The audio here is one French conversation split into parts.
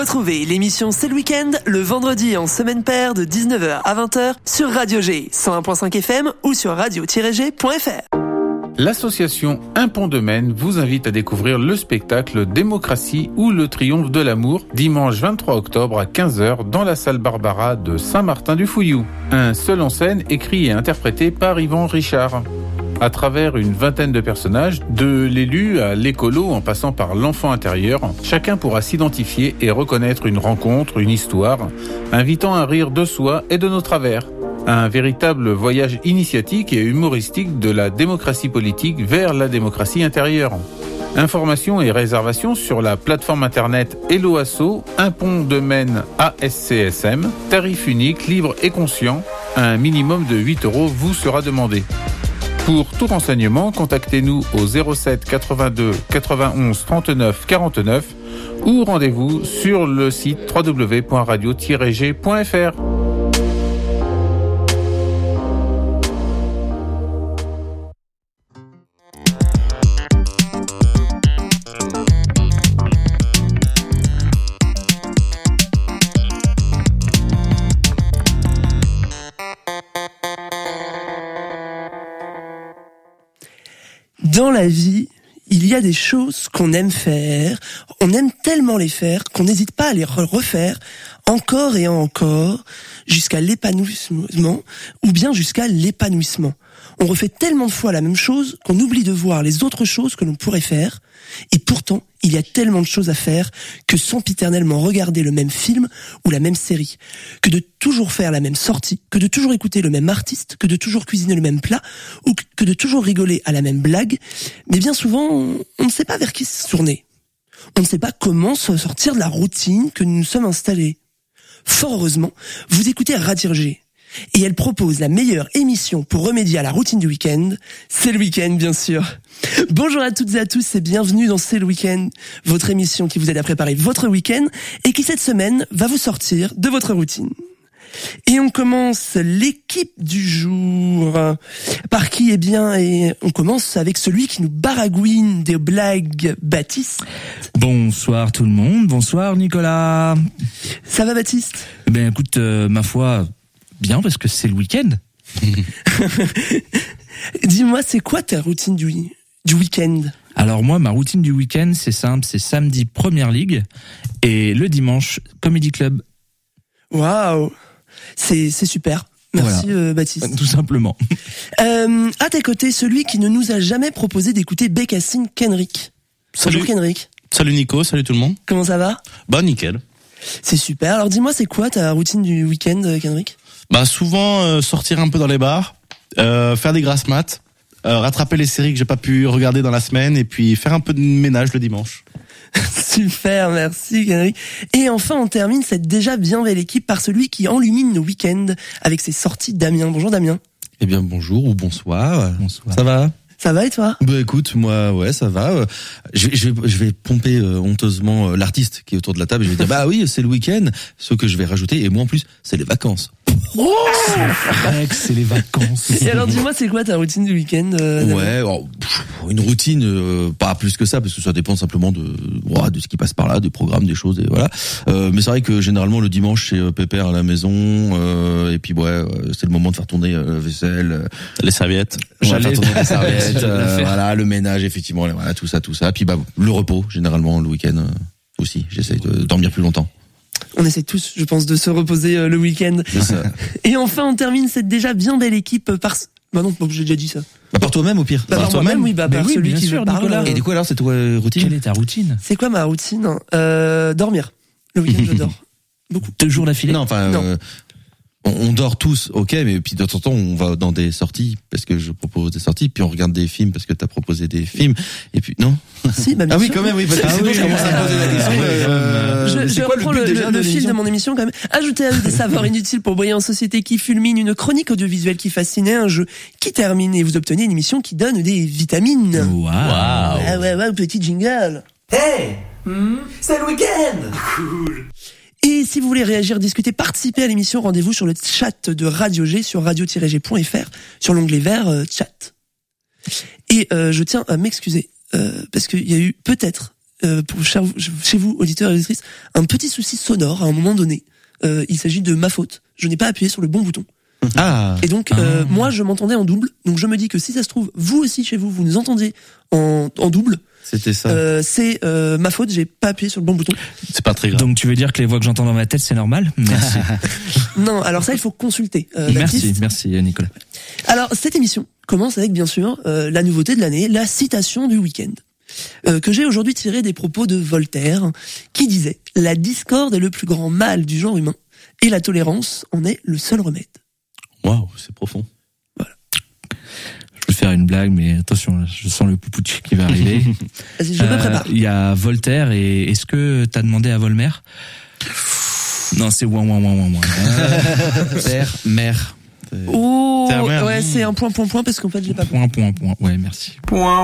Retrouvez l'émission C'est le week-end le vendredi en semaine paire de 19h à 20h sur Radio G 101.5 FM ou sur radio-g.fr. L'association Un Pont de Maine vous invite à découvrir le spectacle Démocratie ou le triomphe de l'amour dimanche 23 octobre à 15h dans la salle Barbara de Saint-Martin-du-Fouillou. Un seul en scène écrit et interprété par Yvan Richard. À travers une vingtaine de personnages, de l'élu à l'écolo en passant par l'enfant intérieur, chacun pourra s'identifier et reconnaître une rencontre, une histoire, invitant à rire de soi et de nos travers. Un véritable voyage initiatique et humoristique de la démocratie politique vers la démocratie intérieure. Informations et réservations sur la plateforme internet Hello Asso, Un Pont de Maine ASCSM, tarif unique, libre et conscient, un minimum de 8 € vous sera demandé. Pour tout renseignement, contactez-nous au 07 82 91 39 49 ou rendez-vous sur le site www.radio-g.fr. Dans la vie, il y a des choses qu'on aime faire, on aime tellement les faire qu'on n'hésite pas à les refaire encore et encore jusqu'à l'épanouissement ou bien jusqu'à l'épanouissement. On refait tellement de fois la même chose qu'on oublie de voir les autres choses que l'on pourrait faire. Et pourtant, il y a tellement de choses à faire que sempiternellement regarder le même film ou la même série, que de toujours faire la même sortie, que de toujours écouter le même artiste, que de toujours cuisiner le même plat, ou que de toujours rigoler à la même blague. Mais bien souvent, on ne sait pas vers qui se tourner. On ne sait pas comment se sortir de la routine que nous nous sommes installés. Fort heureusement, vous écoutez Radio G. Et elle propose la meilleure émission pour remédier à la routine du week-end. C'est le week-end, bien sûr. Bonjour à toutes et à tous et bienvenue dans C'est le week-end, votre émission qui vous aide à préparer votre week-end et qui cette semaine va vous sortir de votre routine. Et on commence l'équipe du jour. Par qui? Eh bien, et on commence avec celui qui nous baragouine des blagues, Baptiste. Bonsoir tout le monde, bonsoir Nicolas. Ça va Baptiste? Eh bien écoute, ma foi, bien parce que c'est le week-end. Dis-moi, c'est quoi ta routine du week-end? Alors moi, ma routine du week-end, c'est simple, c'est samedi Première Ligue et le dimanche Comedy Club. Waouh, c'est super. Merci voilà. Baptiste. Tout simplement. À tes côtés, celui qui ne nous a jamais proposé d'écouter Bécassine Kenrick. Bonjour Kenrick. Salut Nico, salut tout le monde. Comment ça va? Bah nickel. C'est super. Alors dis-moi, c'est quoi ta routine du week-end, Kenrick? Bah souvent sortir un peu dans les bars, faire des grasses mat, rattraper les séries que j'ai pas pu regarder dans la semaine et puis faire un peu de ménage le dimanche. Super, merci Kenrick. Et enfin, on termine cette déjà bien belle équipe par celui qui enlumine nos week-ends avec ses sorties, Damien. Bonjour Damien. Eh bien bonjour ou bonsoir. Bonsoir. Ça va? Ça va et toi? Bah écoute, moi ouais, ça va. Je vais pomper honteusement l'artiste qui est autour de la table et je vais dire bah oui, c'est le week-end, ce que je vais rajouter et moi en plus, c'est les vacances. Oh, c'est les vacances. Et alors dis-moi, c'est quoi ta routine du week-end? Ouais, alors, une routine pas plus que ça parce que ça dépend simplement de ce qui passe par là, des programmes, des choses et voilà. Mais c'est vrai que généralement le dimanche c'est pépère à la maison et puis ouais, c'est le moment de faire tourner la vaisselle, les serviettes. Faire tourner les serviettes, voilà, le ménage effectivement, voilà, tout ça. Puis bah le repos généralement le week-end aussi, j'essaye de dormir plus longtemps. On essaie tous, je pense, de se reposer le week-end. Et enfin, on termine cette déjà bien belle équipe par... Bah non, j'ai déjà dit ça. Bah par toi-même au pire. Bah par moi-même, oui, par celui qui veut parler. Et du coup alors, c'est toi routine? Quelle est ta routine? C'est quoi ma routine? Dormir. Le week-end, je dors. Beaucoup. 2 jours d'affilée? Non, enfin... On dort tous, ok, mais puis de temps en temps on va dans des sorties parce que je propose des sorties, puis on regarde des films parce que t'as proposé des films, et puis non. Si, bah bien sûr. Oui, quand même, oui. Parce que sinon je commence à me poser la question. Je reprends le fil de mon émission quand même. Ajouter des savoirs inutiles pour briller en société qui fulmine, une chronique audiovisuelle qui fascine, un jeu qui termine et vous obtenez une émission qui donne des vitamines. Wow. Ah ouais, petit jingle. Hey, c'est le week-end. Cool. Et si vous voulez réagir, discuter, participer à l'émission, rendez-vous sur le chat de Radio G sur radio-g.fr sur l'onglet vert chat. Et je tiens à m'excuser parce qu'il y a eu peut-être pour chez vous, auditeurs et auditrices, un petit souci sonore à un moment donné. Il s'agit de ma faute. Je n'ai pas appuyé sur le bon bouton. Ah. Et donc, moi, je m'entendais en double. Donc, je me dis que si ça se trouve, vous aussi, chez vous, vous nous entendiez en double. C'était ça. C'est ma faute, j'ai pas appuyé sur le bon bouton. C'est pas très grave. Donc tu veux dire que les voix que j'entends dans ma tête, c'est normal? Merci. Non, alors ça, il faut consulter. Merci Nicolas. Alors, cette émission commence avec, bien sûr, la nouveauté de l'année, la citation du week-end. Que j'ai aujourd'hui tirée des propos de Voltaire, qui disait « La discorde est le plus grand mal du genre humain, et la tolérance en est le seul remède. » Waouh, c'est profond. Voilà. Je vais faire une blague, mais attention, là, je sens le poupouchi qui va arriver. Vas-y, je me prépare. Il y a Voltaire, et est-ce que t'as demandé à Volmer? Non, c'est ouin. Père, mère. Oh, Terre-mer. ouais, c'est un point, parce qu'en fait, je l'ai pas. Point. Ouais, merci.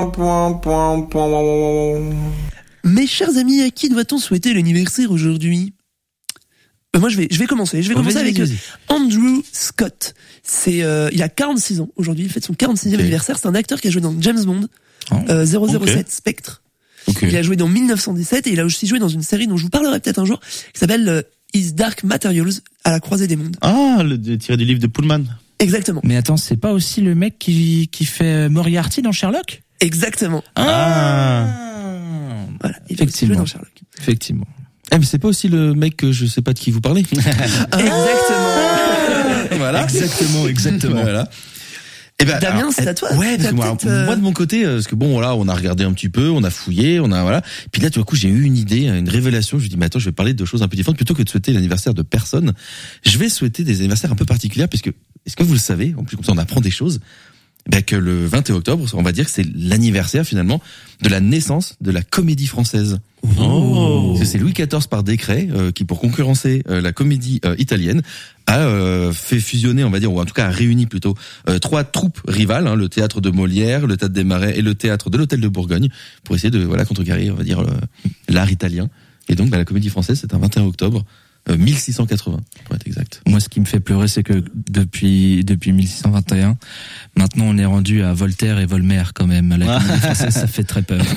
Mes chers amis, à qui doit-on souhaiter l'anniversaire aujourd'hui? Moi, je vais commencer. Je vais commencer avec Andrew Scott. C'est, il a 46 ans aujourd'hui. Il fête son 46e anniversaire. C'est un acteur qui a joué dans James Bond, 007 Spectre. Il a joué dans 1917 et il a aussi joué dans une série dont je vous parlerai peut-être un jour, qui s'appelle His Dark Materials, à la croisée des mondes. Ah, tiré du livre de Pullman. Exactement. Mais attends, c'est pas aussi le mec qui fait Moriarty dans Sherlock? Exactement. Ah. Voilà. Il a aussi joué dans Sherlock. Effectivement. Mais c'est pas aussi le mec que je sais pas de qui vous parlez. Exactement. Voilà. Exactement. Voilà. Et ben, Damien, alors, c'est à toi. Ouais, parce que moi de mon côté, parce que bon, voilà, on a regardé un petit peu, on a fouillé, voilà. Puis là, tout d'un coup, j'ai eu une idée, une révélation. Je me dis, mais attends, je vais parler de choses un peu différentes plutôt que de souhaiter l'anniversaire de personne. Je vais souhaiter des anniversaires un peu particuliers, parce que, est-ce que vous le savez, en plus comme ça, on apprend des choses. Ben, que le 21 octobre, on va dire que c'est l'anniversaire finalement de la naissance de la comédie française. Oh. C'est Louis XIV par décret qui, pour concurrencer la comédie italienne, a fait fusionner, on va dire, ou en tout cas a réuni plutôt 3 troupes rivales, le théâtre de Molière, le théâtre des Marais et le théâtre de l'Hôtel de Bourgogne, pour essayer de contrecarrer, on va dire, l'art italien. Et donc la comédie française, c'est un 21 octobre 1680 pour être exact. Moi, ce qui me fait pleurer, c'est que depuis 1621, maintenant on est rendu à Voltaire et Volmer quand même. La comédie française, ça fait très peur.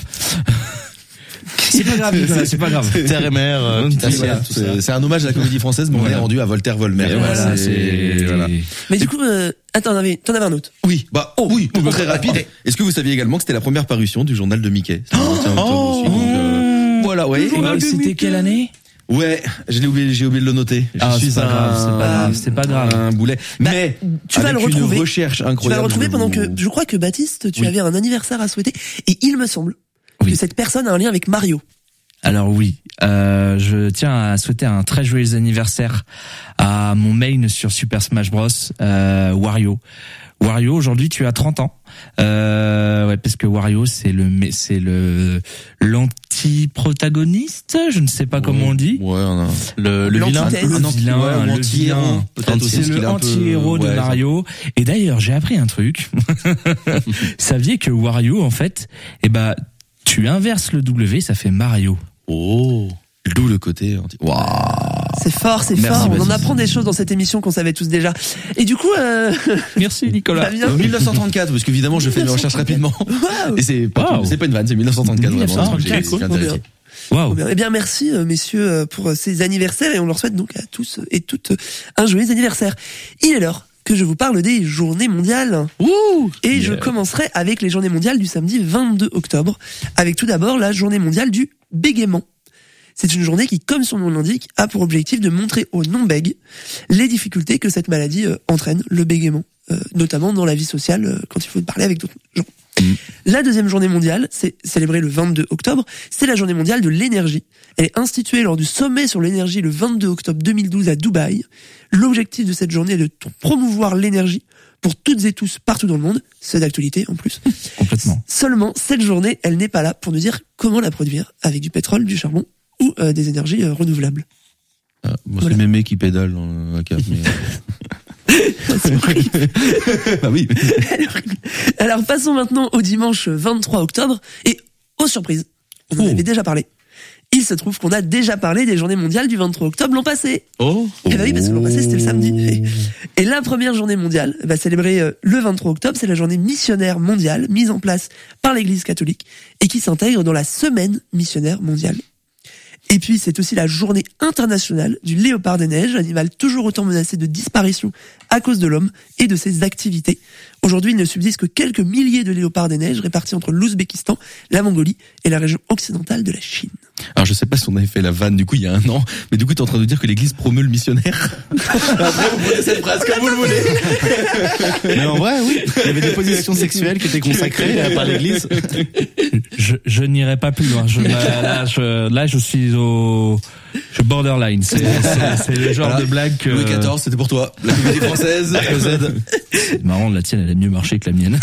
C'est pas grave, Nicolas, c'est pas grave. Terre et mer, c'est un hommage à la comédie française, mais on est rendu à Voltaire, Volmer. Voilà, voilà. Mais du coup, attends, t'en avais un autre. Oui, très rapide. Est-ce que vous saviez également que c'était la première parution du journal de Mickey? Voilà, ouais. C'était quelle année? Ouais, j'ai oublié de le noter. C'est pas grave. Un boulet. Mais tu vas le retrouver. Une recherche incroyable. Tu vas le retrouver pendant que je crois que Baptiste, tu avais un anniversaire à souhaiter et il me semble que cette personne a un lien avec Mario. Alors oui, je tiens à souhaiter un très joyeux anniversaire à mon main sur Super Smash Bros, Wario. Wario, aujourd'hui tu as 30 ans. Ouais, parce que Wario c'est l'anti-protagoniste, je ne sais pas comment on dit. Ouais, le vilain, le vilain, peut-être aussi. C'est le anti-héros de Mario. Et d'ailleurs, j'ai appris un truc. Saviez que Wario, en fait, tu inverses le W, ça fait Mario. Oh. D'où le côté anti. Waouh. C'est fort. On en apprend des choses dans cette émission qu'on savait tous déjà. Et du coup, merci Nicolas. 1934, parce qu'évidemment, je fais mes recherches rapidement. Wow. Et c'est pas une vanne, c'est 1934. 1934, vraiment. Wow. Eh bien, merci, messieurs, pour ces anniversaires et on leur souhaite donc à tous et toutes un joyeux anniversaire. Il est l'heure que je vous parle des journées mondiales. Je commencerai avec les journées mondiales du samedi 22 octobre, avec tout d'abord la journée mondiale du bégaiement. C'est une journée qui, comme son nom l'indique, a pour objectif de montrer aux non-bègues les difficultés que cette maladie entraîne, le bégaiement, notamment dans la vie sociale, quand il faut parler avec d'autres gens. La deuxième journée mondiale, c'est célébrée le 22 octobre, c'est la journée mondiale de l'énergie. Elle est instituée lors du sommet sur l'énergie le 22 octobre 2012 à Dubaï. L'objectif de cette journée est de promouvoir l'énergie pour toutes et tous partout dans le monde. C'est d'actualité en plus. Complètement. Seulement, cette journée, elle n'est pas là pour nous dire comment la produire avec du pétrole, du charbon ou des énergies renouvelables. Moi, c'est Mémé qui pédale dans la cave. Bah oui. Alors passons maintenant au dimanche 23 octobre et aux surprises. On en avait déjà parlé. Il se trouve qu'on a déjà parlé des journées mondiales du 23 octobre l'an passé. Oh. Eh ben oui, parce que l'an passé, c'était le samedi. Et la première journée mondiale, célébrée le 23 octobre, c'est la journée missionnaire mondiale, mise en place par l'Église catholique, et qui s'intègre dans la semaine missionnaire mondiale. Et puis, c'est aussi la journée internationale du léopard des neiges, animal toujours autant menacé de disparition à cause de l'homme et de ses activités. Aujourd'hui, il ne subsiste que quelques milliers de léopards des neiges répartis entre l'Ouzbékistan, la Mongolie et la région occidentale de la Chine. Alors je sais pas si on avait fait la vanne du coup il y a un an, mais du coup t'es en train de dire que l'église promeut le missionnaire. Après vous prenez cette phrase comme vous le voulez. Mais en vrai, oui, il y avait des positions sexuelles qui étaient consacrées par l'église. Je n'irai pas plus loin. Là, je suis je borderline. C'est le genre de blague que... Louis XIV, c'était pour toi. La comédie française, Z. C'est marrant, la tienne, elle a mieux marché que la mienne.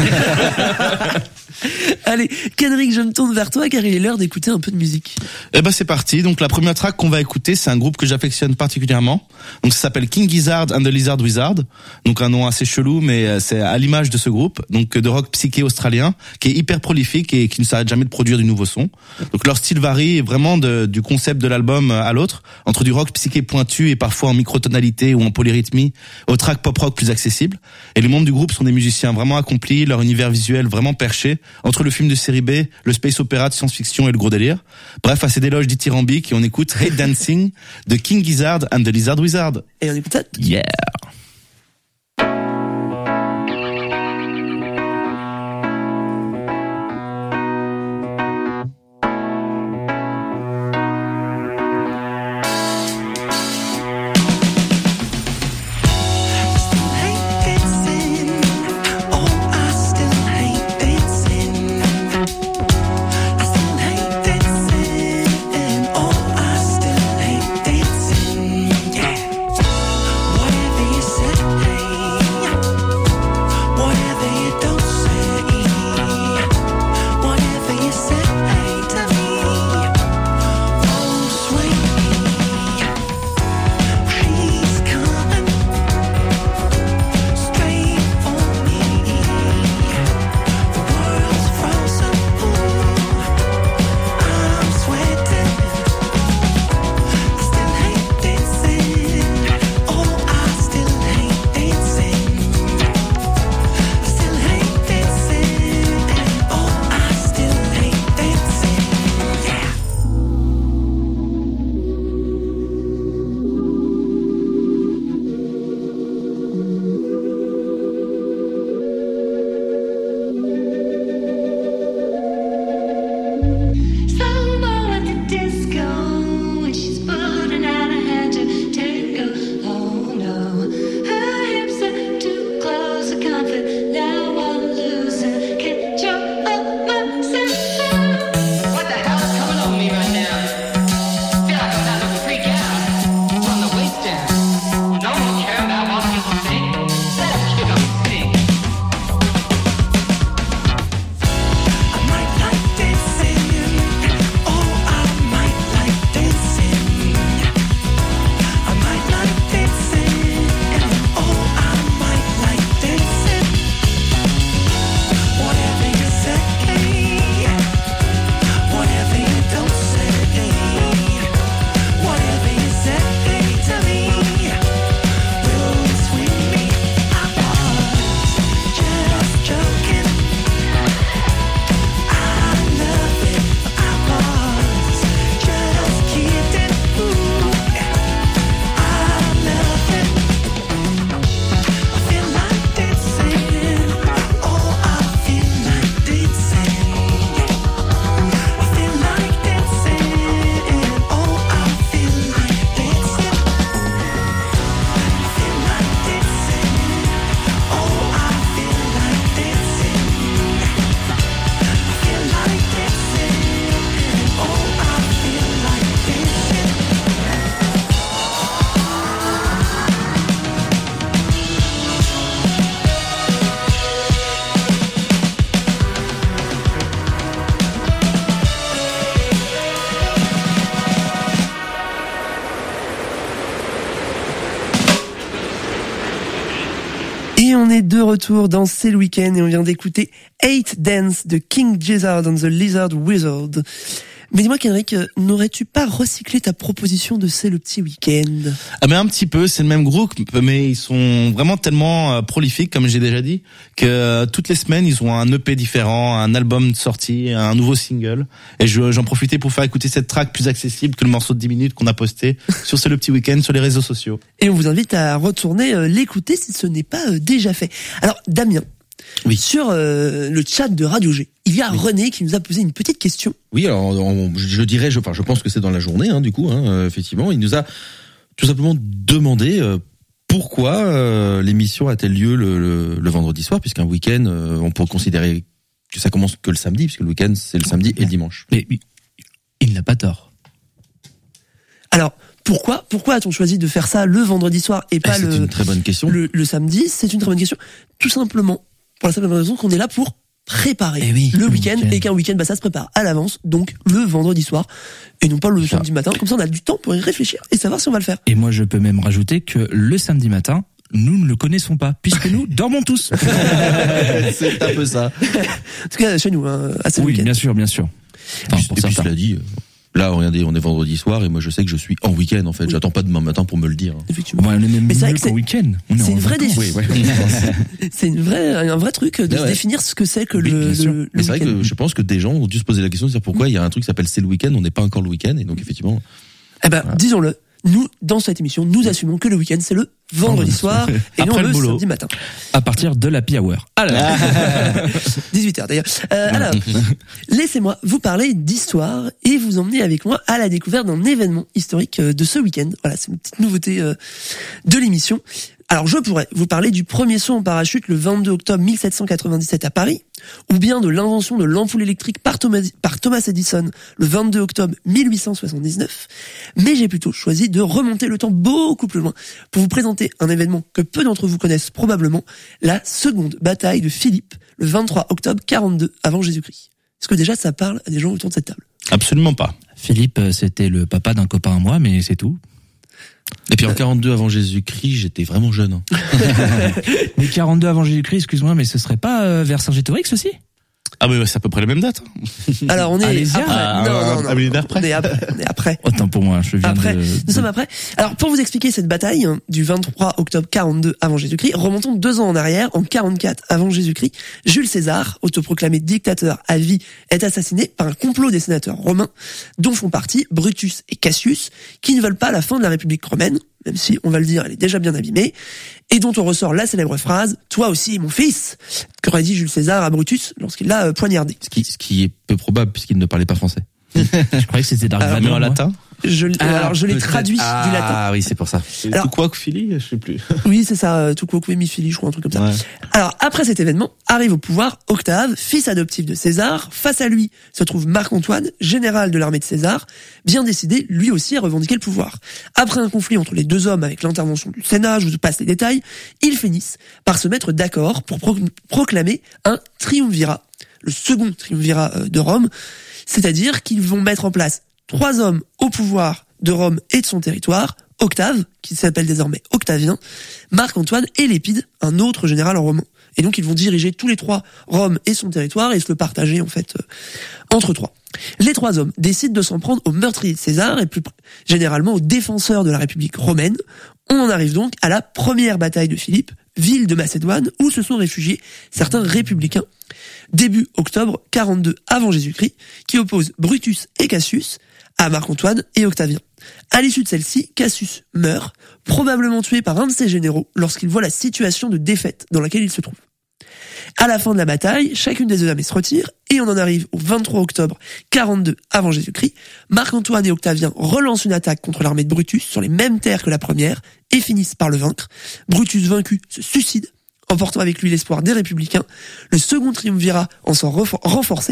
Allez, Kenrick, je me tourne vers toi car il est l'heure d'écouter un peu de musique. Eh ben c'est parti. Donc la première track qu'on va écouter, c'est un groupe que j'affectionne particulièrement. Donc ça s'appelle King Gizzard and the Lizard Wizard. Donc un nom assez chelou, mais c'est à l'image de ce groupe. Donc de rock psyché australien, qui est hyper prolifique et qui ne s'arrête jamais de produire du nouveau son. Donc leur style varie vraiment du concept de l'album à l'autre, entre du rock psyché pointu et parfois en microtonalité ou en polyrythmie, au track pop rock plus accessible. Et les membres du groupe sont des musiciens vraiment accomplis, leur univers visuel vraiment perché, entre le film de série B, le space opéra de science-fiction et le gros délire. Bref, assez d'éloges dithyrambiques et on écoute Hate Dancing de King Gizzard and the Lizard Wizard. Et on écoute ça. Yeah. Et on est de retour dans C'est le week-end et on vient d'écouter Hate Dance de King Gizzard and the Lizard Wizard. Mais dis-moi, Kenrick, n'aurais-tu pas recyclé ta proposition de C'est le petit week-end? Ah mais un petit peu, c'est le même groupe, mais ils sont vraiment tellement prolifiques, comme j'ai déjà dit, que toutes les semaines ils ont un EP différent, un album de sortie, un nouveau single. Et j'en profitais pour faire écouter cette track plus accessible que le morceau de 10 minutes qu'on a posté sur C'est le petit week-end sur les réseaux sociaux. Et on vous invite à retourner l'écouter si ce n'est pas déjà fait. Alors Damien, Oui. sur le chat de Radio G, il y a René qui nous a posé une petite question. Oui, alors je pense que c'est dans la journée, du coup, effectivement, il nous a tout simplement demandé pourquoi l'émission a-t-elle lieu le vendredi soir, puisqu'un week-end, on peut considérer que ça commence que le samedi, puisque le week-end c'est le samedi et le dimanche. Mais il n'a pas tort. Alors pourquoi a-t-on choisi de faire ça le vendredi soir et pas C'est une très bonne question. le samedi? C'est une très bonne question. Tout simplement pour la simple raison qu'on est là pour préparer le week-end, et qu'un week-end, ça se prépare à l'avance, donc le vendredi soir, et non pas le samedi matin. Comme ça, on a du temps pour y réfléchir et savoir si on va le faire. Et moi, je peux même rajouter que le samedi matin, nous ne le connaissons pas, puisque nous dormons tous. C'est un peu ça. En tout cas, chez nous, assez Oui, week-end. bien sûr. Enfin, pour et puis certains. cela dit, là, regardez, on est vendredi soir et moi je sais que je suis en week-end en fait. Oui. J'attends pas demain matin pour me le dire. Effectivement. Ouais, on est même Mais c'est vrai mieux que c'est- qu'au week-end. On est c'est en une vraie vacances. défi- C'est un vrai truc de se définir ce que c'est que Oui, bien sûr. le Mais c'est vrai week-end. que je pense que des gens ont dû se poser la question de dire pourquoi il y a un truc qui s'appelle c'est le week-end, on n'est pas encore le week-end, et donc effectivement. Eh ben, disons-le. Nous, dans cette émission, nous assumons que le week-end, c'est le vendredi soir, et non Après le le boulot. samedi matin. À partir de l'happy hour. Alors, 18h d'ailleurs. Alors, laissez-moi vous parler d'histoire et vous emmener avec moi à la découverte d'un événement historique de ce week-end. Voilà, c'est une petite nouveauté de l'émission. Alors, je pourrais vous parler du premier saut en parachute le 22 octobre 1797 à Paris, ou bien de l'invention de l'ampoule électrique par Thomas Edison le 22 octobre 1879. Mais j'ai plutôt choisi de remonter le temps beaucoup plus loin pour vous présenter un événement que peu d'entre vous connaissent probablement, la seconde bataille de Philippe, le 23 octobre 42 avant Jésus-Christ. Est-ce que déjà ça parle à des gens autour de cette table? Absolument pas. Philippe, c'était le papa d'un copain à moi, mais c'est tout. Et puis en 42 avant Jésus-Christ, j'étais vraiment jeune. Mais 42 avant Jésus-Christ, excuse-moi, mais ce serait pas vers Saint-Gétorix aussi? Ah mais c'est à peu près la même date. Alors on est Alésia. après. Non. un millénaire près. On est après. Autant pour moi, je viens Après, de... nous sommes après. Alors, pour vous expliquer cette bataille du 23 octobre 42 avant Jésus-Christ, remontons 2 ans en arrière, en 44 avant Jésus-Christ. Jules César, autoproclamé dictateur à vie, est assassiné par un complot des sénateurs romains, dont font partie Brutus et Cassius, qui ne veulent pas la fin de la République romaine, même si, on va le dire, elle est déjà bien abîmée, et dont on ressort la célèbre phrase « Toi aussi, mon fils !» qu'aurait dit Jules César à Brutus lorsqu'il l'a poignardé. Ce qui est peu probable puisqu'il ne parlait pas français. Je croyais que c'était Mais d'Arvano, en latin. Alors, je l'ai traduit du latin. Ah oui, c'est pour ça. Alors- Tout quoi que Philly, je sais plus. Oui, c'est ça, tout quoi, mi-fili, je crois, un truc comme ça. Ouais. Alors, après cet événement, arrive au pouvoir Octave, fils adoptif de César. Face à lui se trouve Marc-Antoine, général de l'armée de César, bien décidé, lui aussi, à revendiquer le pouvoir. Après un conflit entre les deux hommes avec l'intervention du Sénat, je vous passe les détails, ils finissent par se mettre d'accord pour proclamer un triumvirat, le second triumvirat de Rome, c'est-à-dire qu'ils vont mettre en place 3 hommes au pouvoir de Rome et de son territoire, Octave, qui s'appelle désormais Octavien, Marc-Antoine et Lépide, un autre général romain. Et donc ils vont diriger tous les 3 Rome et son territoire et se le partager en fait entre 3. Les 3 hommes décident de s'en prendre aux meurtriers de César et plus généralement aux défenseurs de la République romaine. On en arrive donc à la première bataille de Philippe, ville de Macédoine, où se sont réfugiés certains républicains. Début octobre 42 avant Jésus-Christ, qui oppose Brutus et Cassius à Marc-Antoine et Octavien. À l'issue de celle-ci, Cassius meurt, probablement tué par un de ses généraux lorsqu'il voit la situation de défaite dans laquelle il se trouve. À la fin de la bataille, chacune des 2 armées se retire et on en arrive au 23 octobre 42 avant Jésus-Christ. Marc-Antoine et Octavien relancent une attaque contre l'armée de Brutus sur les mêmes terres que la première et finissent par le vaincre. Brutus vaincu se suicide, emportant avec lui l'espoir des républicains. Le second triumvirat en sort renforcé.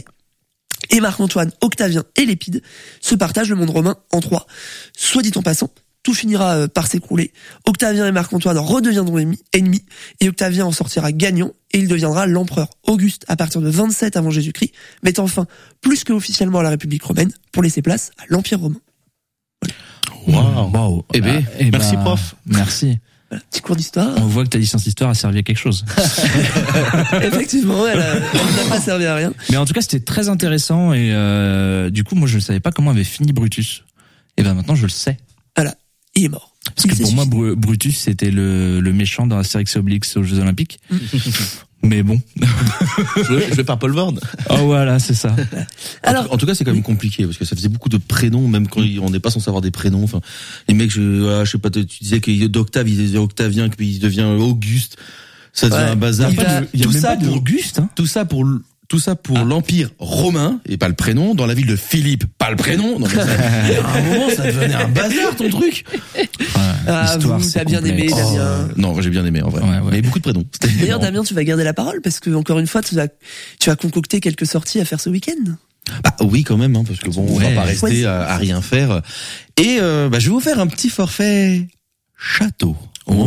Et Marc-Antoine, Octavien et Lépide se partagent le monde romain en 3. Soit dit en passant, tout finira par s'écrouler. Octavien et Marc-Antoine redeviendront ennemis, et Octavien en sortira gagnant, et il deviendra l'empereur Auguste à partir de 27 avant Jésus-Christ, mettant fin plus que officiellement à la République romaine pour laisser place à l'Empire romain. Waouh. Wow. Eh ben, merci, prof. Merci. Voilà, petit cours d'histoire. On voit que ta licence histoire a servi à quelque chose. Effectivement, elle n'a pas servi à rien. Mais en tout cas, c'était très intéressant et du coup, moi, je ne savais pas comment avait fini Brutus. Et ben maintenant, je le sais. Voilà, il est mort. Parce que pour moi, Brutus, c'était le méchant dans Astérix et Obélix aux Jeux Olympiques. Mais bon. Je par Paul Vord. Oh voilà, c'est ça. Alors, En tout cas, c'est quand même compliqué parce que ça faisait beaucoup de prénoms, même quand on n'est pas censé avoir des prénoms. Enfin, les mecs, je sais pas, tu disais que d'Octave, il disait Octavien, puis il devient Auguste. Ça devient un bazar. Il y a même pas d'Auguste, hein. Tout ça pour l'Empire romain, et pas le prénom. Dans la ville de Philippe, pas le prénom. Non, mais à un moment, ça devenait un bazar, ton truc. L'histoire, t'as bien aimé, Damien. Non, j'ai bien aimé, en vrai. Ouais. Mais beaucoup de prénoms. D'ailleurs, Damien, tu vas garder la parole parce que, encore une fois, tu vas concocter quelques sorties à faire ce week-end. Bah oui, quand même, hein, parce que bon, on va pas rester à rien faire. Et je vais vous faire un petit forfait château.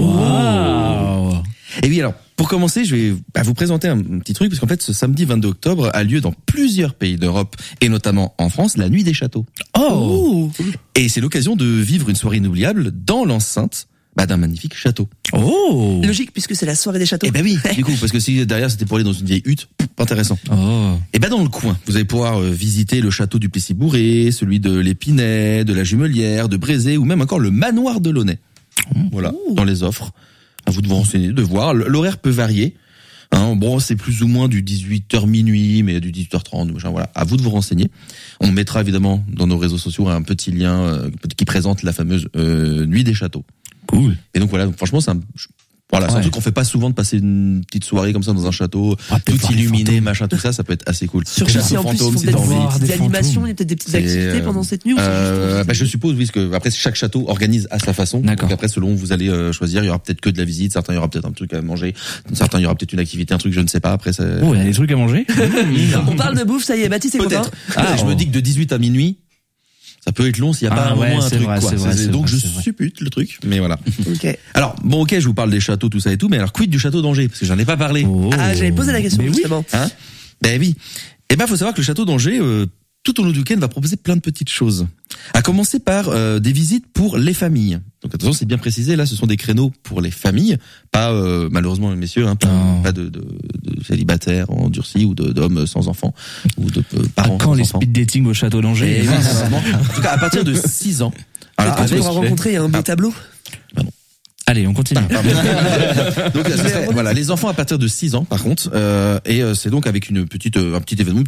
Wow. Et oui, alors, pour commencer, je vais vous présenter un petit truc, parce qu'en fait, ce samedi 22 octobre a lieu dans plusieurs pays d'Europe, et notamment en France, la Nuit des Châteaux. Oh. Et c'est l'occasion de vivre une soirée inoubliable dans l'enceinte d'un magnifique château. Oh. Logique, puisque c'est la soirée des châteaux. Eh ben oui, du coup, parce que si derrière c'était pour aller dans une vieille hutte, pas intéressant. Oh. Et dans le coin, vous allez pouvoir visiter le château du Plessis-Bourré, celui de l'Épinay, de la Jumelière, de Brézé, ou même encore le manoir de Launay. Voilà, dans les offres. À vous de vous renseigner, de voir. L'horaire peut varier. Hein, bon, c'est plus ou moins du 18h minuit, mais du 18h30. Voilà, à vous de vous renseigner. On mettra évidemment dans nos réseaux sociaux un petit lien qui présente la fameuse Nuit des Châteaux. Cool. Et donc voilà, donc franchement, c'est un truc qu'on fait pas souvent, de passer une petite soirée comme ça dans un château, tout illuminé, machin, tout ça, ça peut être assez cool. Surtout si en plus ils font peut-être des animations, il y a peut-être des petites activités pendant cette nuit. Ou je suppose, oui, parce que après chaque château organise à sa façon. D'accord. Donc après, selon où vous allez choisir, il y aura peut-être que de la visite, certains il y aura peut-être un truc à manger, certains il y aura peut-être une activité, un truc, je ne sais pas. Après, ça. Oh, il y a des trucs à manger. On parle de bouffe, ça y est, Baptiste est content. Peut-être. Je me dis que de 18 à minuit. Ça peut être long s'il n'y a pas un moment, un truc, quoi. Donc je suppute le truc, mais voilà. Ok. Alors, bon, ok, je vous parle des châteaux, tout ça et tout, mais alors, quid du château d'Angers? Parce que j'en ai pas parlé. Oh. Ah, j'avais posé la question, justement. Hein? Ben oui. Faut savoir que le château d'Angers, tout au long du week-end, va proposer plein de petites choses. À commencer par des visites pour les familles. Donc attention, c'est bien précisé, là, ce sont des créneaux pour les familles, pas malheureusement, messieurs, hein, pas de célibataires endurcis ou d'hommes sans enfants ou de parents. Quand sans les enfants. speed dating au château d'Angers. En tout cas, à partir de 6 ans. Alors, quand tu pourras rencontrer un beau tableau. Allez, on continue. Donc ça serait, voilà, les enfants à partir de 6 ans, par contre, et c'est donc avec un petit événement,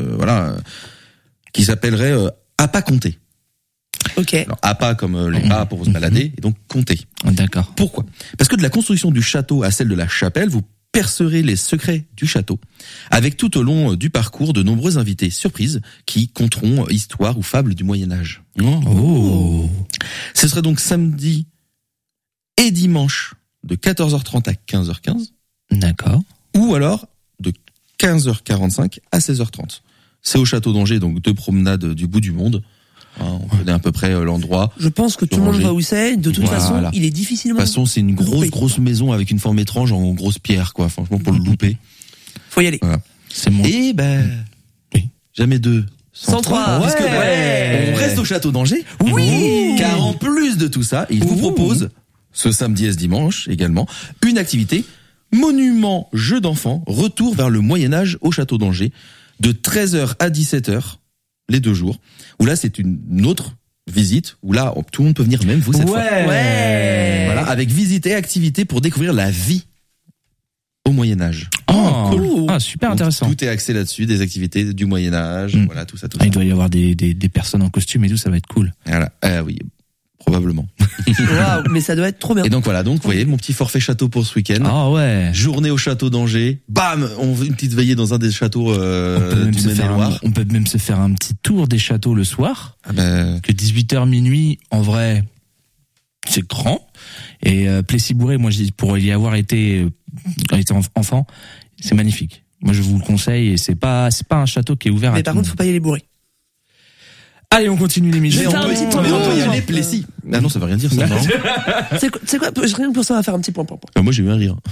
qui s'appellerait à pas compter. Ok. Alors à pas comme les pas pour se balader, et donc compter. D'accord. Pourquoi? Parce que de la construction du château à celle de la chapelle, vous percerez les secrets du château, avec tout au long du parcours de nombreux invités surprises qui conteront histoire ou fables du Moyen-Âge. Oh. Ce serait donc samedi et dimanche de 14h30 à 15h15. D'accord. Ou alors de 15h45 à 16h30. C'est au château d'Angers, donc 2 promenades du bout du monde. On connaît à peu près l'endroit. Je pense que tout le monde voit où c'est. De toute façon, il est De difficilement. toute façon, c'est une grosse maison avec une forme étrange en grosse pierre, quoi. Franchement, pour le louper. Faut y aller. Voilà. C'est mon. Et jamais 2 sans 3. Parce que on reste au château d'Angers. Oui. Car en plus de tout ça, il vous propose ce samedi et ce dimanche également une activité monument jeu d'enfants, retour vers le Moyen-Âge au château d'Angers, de 13h à 17h, les 2 jours, où là c'est une autre visite, où là tout le monde peut venir, même vous cette fois. Ouais. Voilà, avec visite et activité pour découvrir la vie au Moyen-Âge. Oh, cool. Ah, super Donc, intéressant. tout est axé là-dessus, des activités du Moyen-Âge, voilà, tout ça. Il doit y avoir des personnes en costume et tout, ça va être cool. Voilà, oui, probablement. Waouh, mais ça doit être trop bien. Et donc voilà, vous voyez mon petit forfait château pour ce week-end. Ah ouais. Journée au château d'Angers. Bam, on fait une petite veillée dans un des châteaux du Maine-et-Loire. On peut même se faire un petit tour des châteaux le soir. Que 18h minuit, en vrai, c'est grand. Et Plessis-Bourré, moi, pour y avoir été quand j'étais enfant, c'est magnifique. Moi, je vous le conseille. Et c'est pas un château qui est ouvert à tout le monde. Mais par contre, faut pas y aller bourré. Allez, on continue l'émission. Mais on peut y aller Plessis. Ah non, ça veut rien dire, ça, non. C'est quoi, rien que pour ça, on va faire un petit point. Moi, j'ai eu un rire.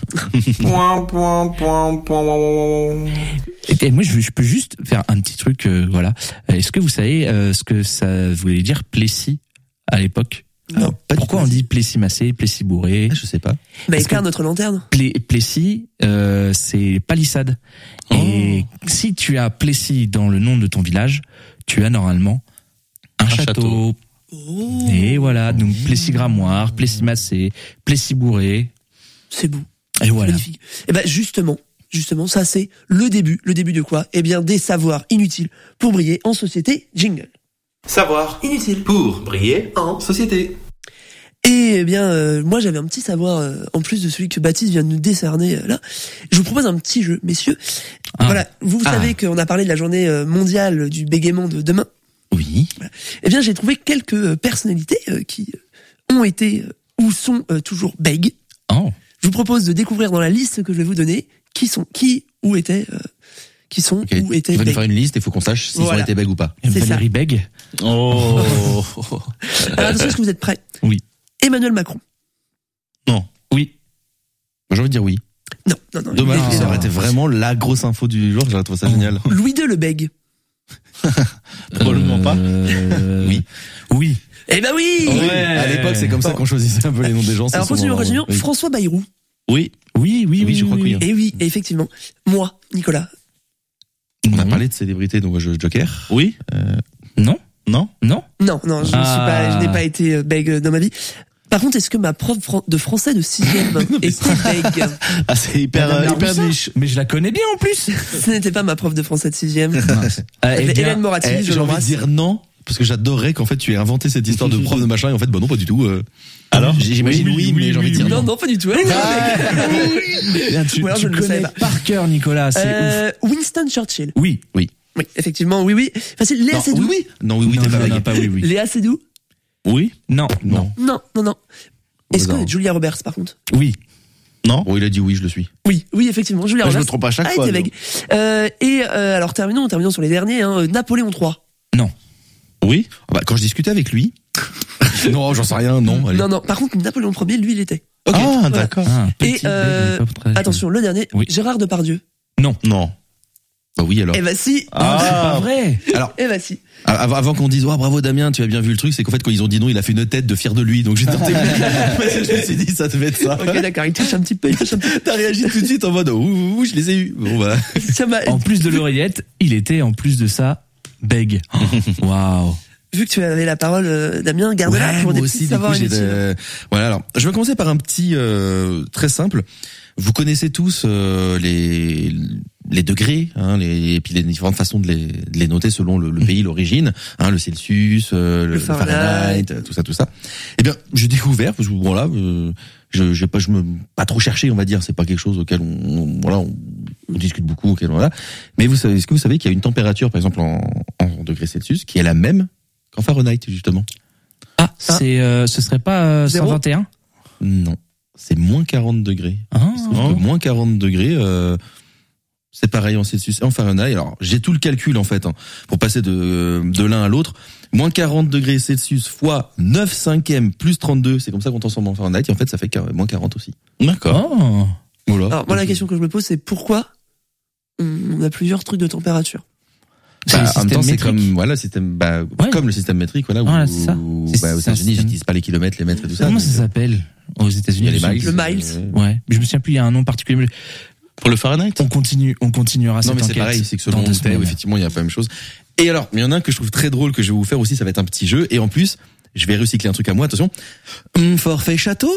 Et moi, je peux juste faire un petit truc, voilà. Est-ce que vous savez ce que ça voulait dire Plessis à l'époque? Non. Pourquoi on dit Plessis massé, Plessis bourré? Je sais pas. Bah, Parce éclaire que- notre lanterne. Plessis, c'est palissade. Et si tu as Plessis dans le nom de ton village, tu as normalement un château. Oh. Et voilà, donc Plessis Gramoire, Plessis massé, Plessis bourré. C'est beau. Et voilà. Magnifique. Et ben, justement, ça, c'est le début. Le début de quoi? Eh bien, des savoirs inutiles pour briller en société. Jingle. Savoir Inutile. pour briller en société. Et eh bien, moi j'avais un petit savoir en plus de celui que Baptiste vient de nous décerner là. Je vous propose un petit jeu, messieurs. Ah. Voilà, vous savez qu'on a parlé de la journée mondiale du bégaiement de demain. Oui. Eh bien, j'ai trouvé quelques personnalités qui ont été ou sont toujours bègues. Oh. Je vous propose de découvrir dans la liste que je vais vous donner qui sont ou étaient Ok. ou étaient Tu vas nous bègues. faire une liste et il faut qu'on sache s'ils Voilà. ont été bègues ou pas. C'est Valérie Bègue. Oh. Alors attention, est-ce que vous êtes prêts? Oui. Emmanuel Macron. Oui. J'ai envie de dire oui. Non. Dommage, Il est- ça aurait été vraiment la grosse info du jour. J'aurais trouvé ça génial. Louis II le bègue. Probablement pas. Oui. Oui. Eh ben oui. À l'époque, c'est comme ça qu'on choisissait un peu les noms des gens. c'est Alors souvent- continuons. Oui. François Bayrou. Oui. Oui, je crois que oui. Et oui, effectivement. Moi, Nicolas. On a parlé de célébrités, donc je Joker. Oui. Non. Non. Non. Non, je n'ai pas été bègue dans ma vie. Par contre, est-ce que ma prof de français de 6e était bègue? Ah, c'est hyper Madame hyper Laroussin. niche. Mais je la connais bien en plus. Ce n'était pas ma prof de français de 6e. Eh C'était bien, Hélène Moratti, je J'ai envie de l'embrasse. dire non, parce que j'adorerais qu'en fait tu aies inventé cette histoire de prof de machin et en fait bah non pas du tout. Alors J'imagine oui, mais j'ai envie de dire Non, non. pas du tout. Elle était bègue. bien, tu Ou alors je ne le savais connais pas. par cœur, Nicolas. C'est ouf. Winston Churchill. Oui. Oui, effectivement, oui. Facile. Léa Non, Seydoux. oui. Non, oui, Non, t'es pas non, bègue. non, pas oui, oui. Léa Seydoux. Oui. Non. Non. Non. Est-ce hasard. que Julia Roberts, par contre? Oui. Non. Oh, il a dit oui, je le suis. Oui, effectivement, Julia Je me Roberts. trompe à chaque a fois. été bègue. Alors terminons sur les derniers. Napoléon III. Oui. Ah bah, quand je discutais avec lui. Non, j'en sais rien, non. Allez. Non. Par contre, Napoléon Ier, lui, il était. Ah, Voilà. d'accord. Ah, Et petit bègue, mais pas très- attention, le dernier. Oui. Gérard Depardieu. Non. Bah oui alors. Eh ben si. Ah, c'est pas vrai. Alors Eh ben si. avant qu'on dise bravo Damien, tu as bien vu le truc, c'est qu'en fait quand ils ont dit non, il a fait une tête de fier de lui, donc j'ai tenté. Je me suis dit ça devait être ça. Ok, d'accord. Il touche un petit peu. T'as réagi tout de suite en mode ouh, je les ai eus. Bon bah. Ça m'a- En plus de l'oreillette, il était en plus de ça bègue. Waouh. Vu que tu avais la parole, Damien, garde-la pour des moi petits aussi, du savoirs coup, inutiles. Voilà, alors, je vais commencer par un petit très simple. Vous connaissez tous les degrés, hein, et puis les différentes façons de les noter selon le pays, l'origine, hein, le Celsius, le Fahrenheit, tout ça. Eh bien, j'ai découvert, parce que voilà, je pas trop cherché, on va dire, c'est pas quelque chose auquel on discute beaucoup, voilà. Mais est-ce que vous savez qu'il y a une température, par exemple en degrés Celsius, qui est la même qu'en Fahrenheit, justement? Ah, ce serait pas Zéro. 121? Non, c'est moins 40 degrés. Ah. Sauf que moins 40 degrés, c'est pareil en Celsius et en Fahrenheit. Alors, j'ai tout le calcul, en fait, hein, pour passer de l'un à l'autre. Moins 40 degrés Celsius fois 9/5 plus 32, c'est comme ça qu'on transforme en Fahrenheit, et en fait, ça fait moins 40 aussi. D'accord. Oh. Voilà. Alors, moi, la question que je me pose, c'est pourquoi on a plusieurs trucs de température? C'est le En même temps, système c'est métrique. comme, voilà, système, Ouais. comme le système métrique, voilà, Voilà, où, c'est ça. où, C'est- aux c'est un États-Unis, système. j'utilise pas les kilomètres, les mètres et tout ça. Comment donc, ça s'appelle aux États-Unis? il y a les miles. Le miles. Ouais. Je me souviens plus, il y a un nom particulier. Pour le Fahrenheit. On continuera Non, cette mais c'est enquête. pareil, c'est que dans selon 2 où t'es, semaines. effectivement, il y a pas la même chose. Et alors, il y en a un que je trouve très drôle que je vais vous faire aussi, ça va être un petit jeu. Et en plus, je vais recycler un truc à moi, attention. Forfait château.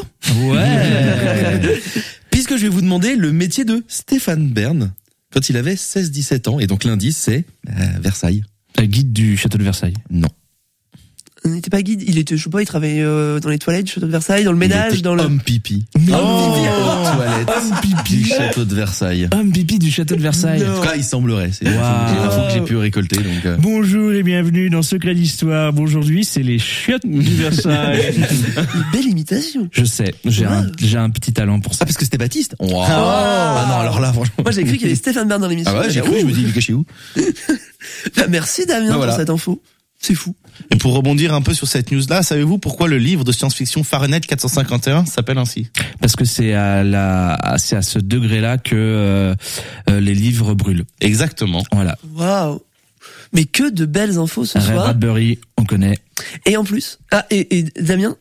Ouais. Puisque je vais vous demander le métier de Stéphane Bern quand il avait 16-17 ans. Et donc l'indice, c'est Versailles. Guide du château de Versailles. Non. On n'était pas guide, il était, je sais pas, il travaillait dans les toilettes du château de Versailles, dans le Il ménage, était dans le... homme pipi. Oh. Aux toilettes Homme du pipi. château de Versailles. Homme pipi du château de Versailles. En tout cas, il semblerait. C'est Wow. l'info que j'ai pu récolter. Donc, Bonjour et bienvenue dans Secret d'Histoire. Aujourd'hui, c'est les chiottes du Versailles. Une belle imitation. Je sais, j'ai un petit talent pour ça. Ah, parce que c'était Baptiste. Wow. Ah non, alors là, franchement. Moi, j'ai cru qu'il y avait Stéphane Bern dans l'émission. Ah ouais, j'ai cru, je me dis, il est caché où? Bah, merci Damien Ah, voilà. pour cette info. C'est fou. Et pour rebondir un peu sur cette news-là, savez-vous pourquoi le livre de science-fiction Fahrenheit 451 s'appelle ainsi? Parce que c'est à ce degré-là que les livres brûlent. Exactement. Voilà. Waouh. Mais que de belles infos ce Ray soir. Bradbury, on connaît. Et en plus, et Damien,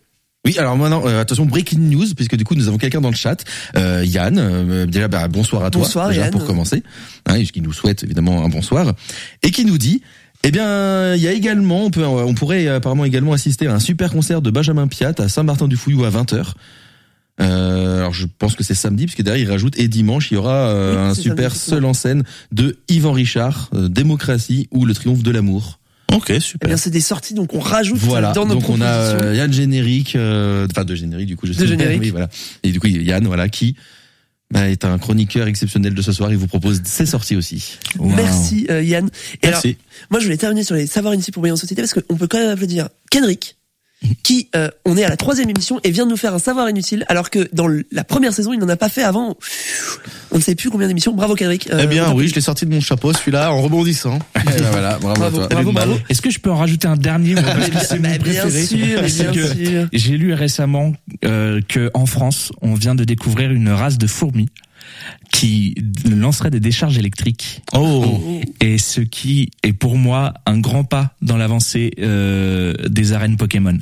Oui, alors maintenant, attention, breaking news, puisque du coup nous avons quelqu'un dans le chat, Yann. Déjà, bonsoir à toi. Bonsoir, déjà, Yann. pour commencer, qui nous souhaite évidemment un bonsoir, et qui nous dit, il y a également, on pourrait apparemment également assister à un super concert de Benjamin Piat à Saint-Martin-du-Fouillou à 20h. Alors je pense que c'est samedi, puisque derrière il rajoute, et dimanche il y aura un super seul en scène de Yvan Richard, Démocratie ou Le Triomphe de l'amour. Ok, Eh super. bien, c'est des sorties, donc on rajoute Voilà, dans nos donc on propositions. a Yann générique, de générique du coup, je sais. Générique. Oui, voilà. Et du coup Yann, voilà, qui est un chroniqueur exceptionnel de ce soir. Il vous propose ses sorties aussi. Wow. Merci Yann. Et Merci. alors, moi je voulais terminer sur les savoirs inutiles pour briller en société parce qu'on peut quand même applaudir Kendrick qui on est à la 3e émission et vient de nous faire un savoir inutile alors que dans la première saison il n'en a pas fait avant. On ne sait plus combien d'émissions. Bravo Kendrick. Eh bien, oui, je l'ai sorti de mon chapeau, celui-là, en rebondissant. Voilà, bravo à toi. Bravo. Est-ce que je peux en rajouter un dernier moi, parce que c'est mon Bien préféré. sûr, C'est bien que sûr. j'ai lu récemment que en France, on vient de découvrir une race de fourmis qui lancerait des décharges électriques. Oh. Et ce qui est pour moi un grand pas dans l'avancée des arènes Pokémon.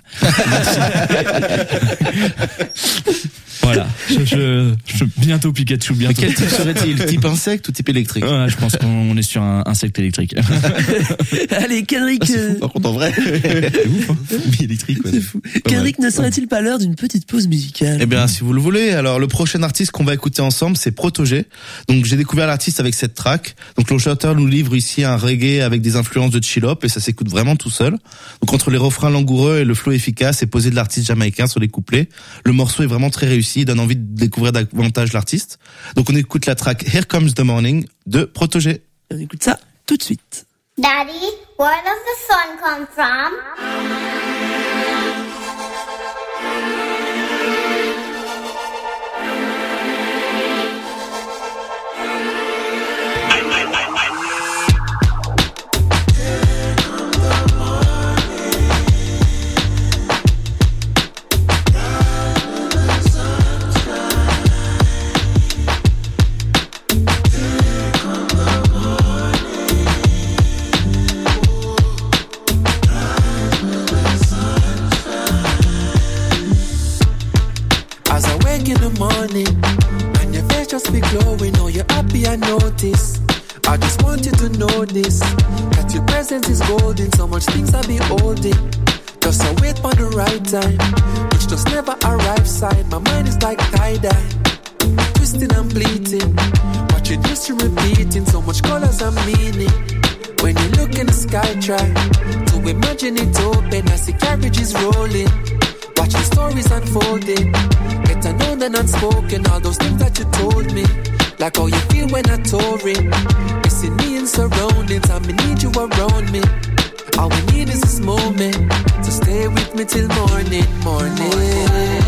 Voilà. Je bientôt Pikachu, Mais bientôt. quel type serait-il? Type insecte ou type électrique? Ouais, je pense qu'on est sur un insecte électrique. Allez Kendrick. C'est fou, par contre en vrai. C'est ouf, hein. Fourmi électrique, quoi. C'est fou. Pas Kendrick, mal. ne serait-il pas l'heure d'une petite pause musicale? Eh bien, si vous le voulez. Alors, le prochain artiste qu'on va écouter ensemble, c'est Protogé. Donc, j'ai découvert l'artiste avec cette track. Donc, le chanteur nous livre ici un reggae avec des influences de chill-hop et ça s'écoute vraiment tout seul. Donc, entre les refrains langoureux et le flow efficace et posé de l'artiste jamaïcain sur les couplets, le morceau est vraiment très réussi et donne envie de découvrir davantage l'artiste. Donc, on écoute la track Here Comes the Morning de Protogé. On écoute ça tout de suite. Daddy, where does the sun come from? As I wake in the morning, and your face just be glowing, oh you're happy I notice. I just want you to know this, that your presence is golden, so much things I be holding. Just I wait for the right time, which just never arrive side. My mind is like tie-dye, twisting and bleeding, watching history repeating, so much colors and meaning. When you look in the sky, try to imagine it open as the carriage is rolling. Watching stories unfolding, better known than unspoken. All those things that you told me, like how you feel when I touring. Missing me in surroundings, and me need you around me. All we need is this moment to stay with me till morning, morning.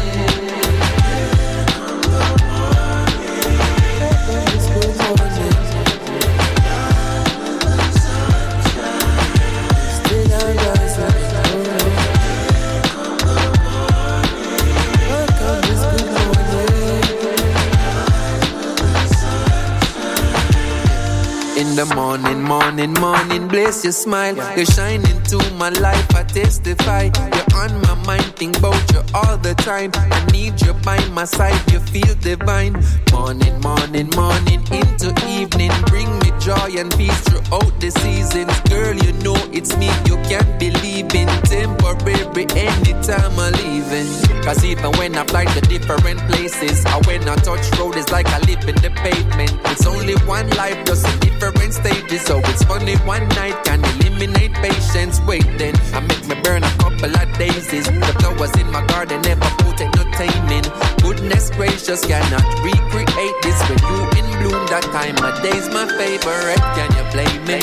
In the morning, bless your smile. You're shining to my life, I testify. You're on my mind, think about you all the time. I need you by my side, you feel divine. Morning, into evening. Bring me joy and peace throughout the seasons. Girl, you know it's me, you can't believe in. Temporary, anytime I'm leaving. Cause even when I fly to different places, or when I touch road, it's like I live in the pavement. It's only one life, just a different stages. So it's funny, one night can eliminate patience. Wait then, I make me burn a couple of daisies. The flowers in my garden never put it no taming. Goodness gracious, cannot recreate this. When you in bloom, that time of day's my favorite. Can you play me?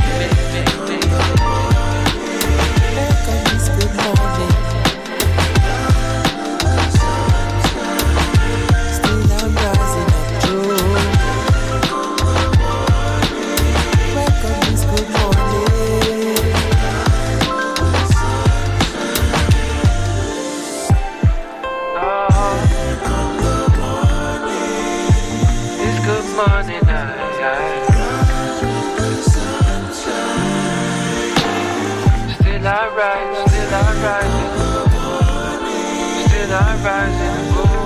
Good morning. Still I'm rising up, Joe. Welcome this good morning. It's good morning, Still I rise, still I rise. and I rise and go.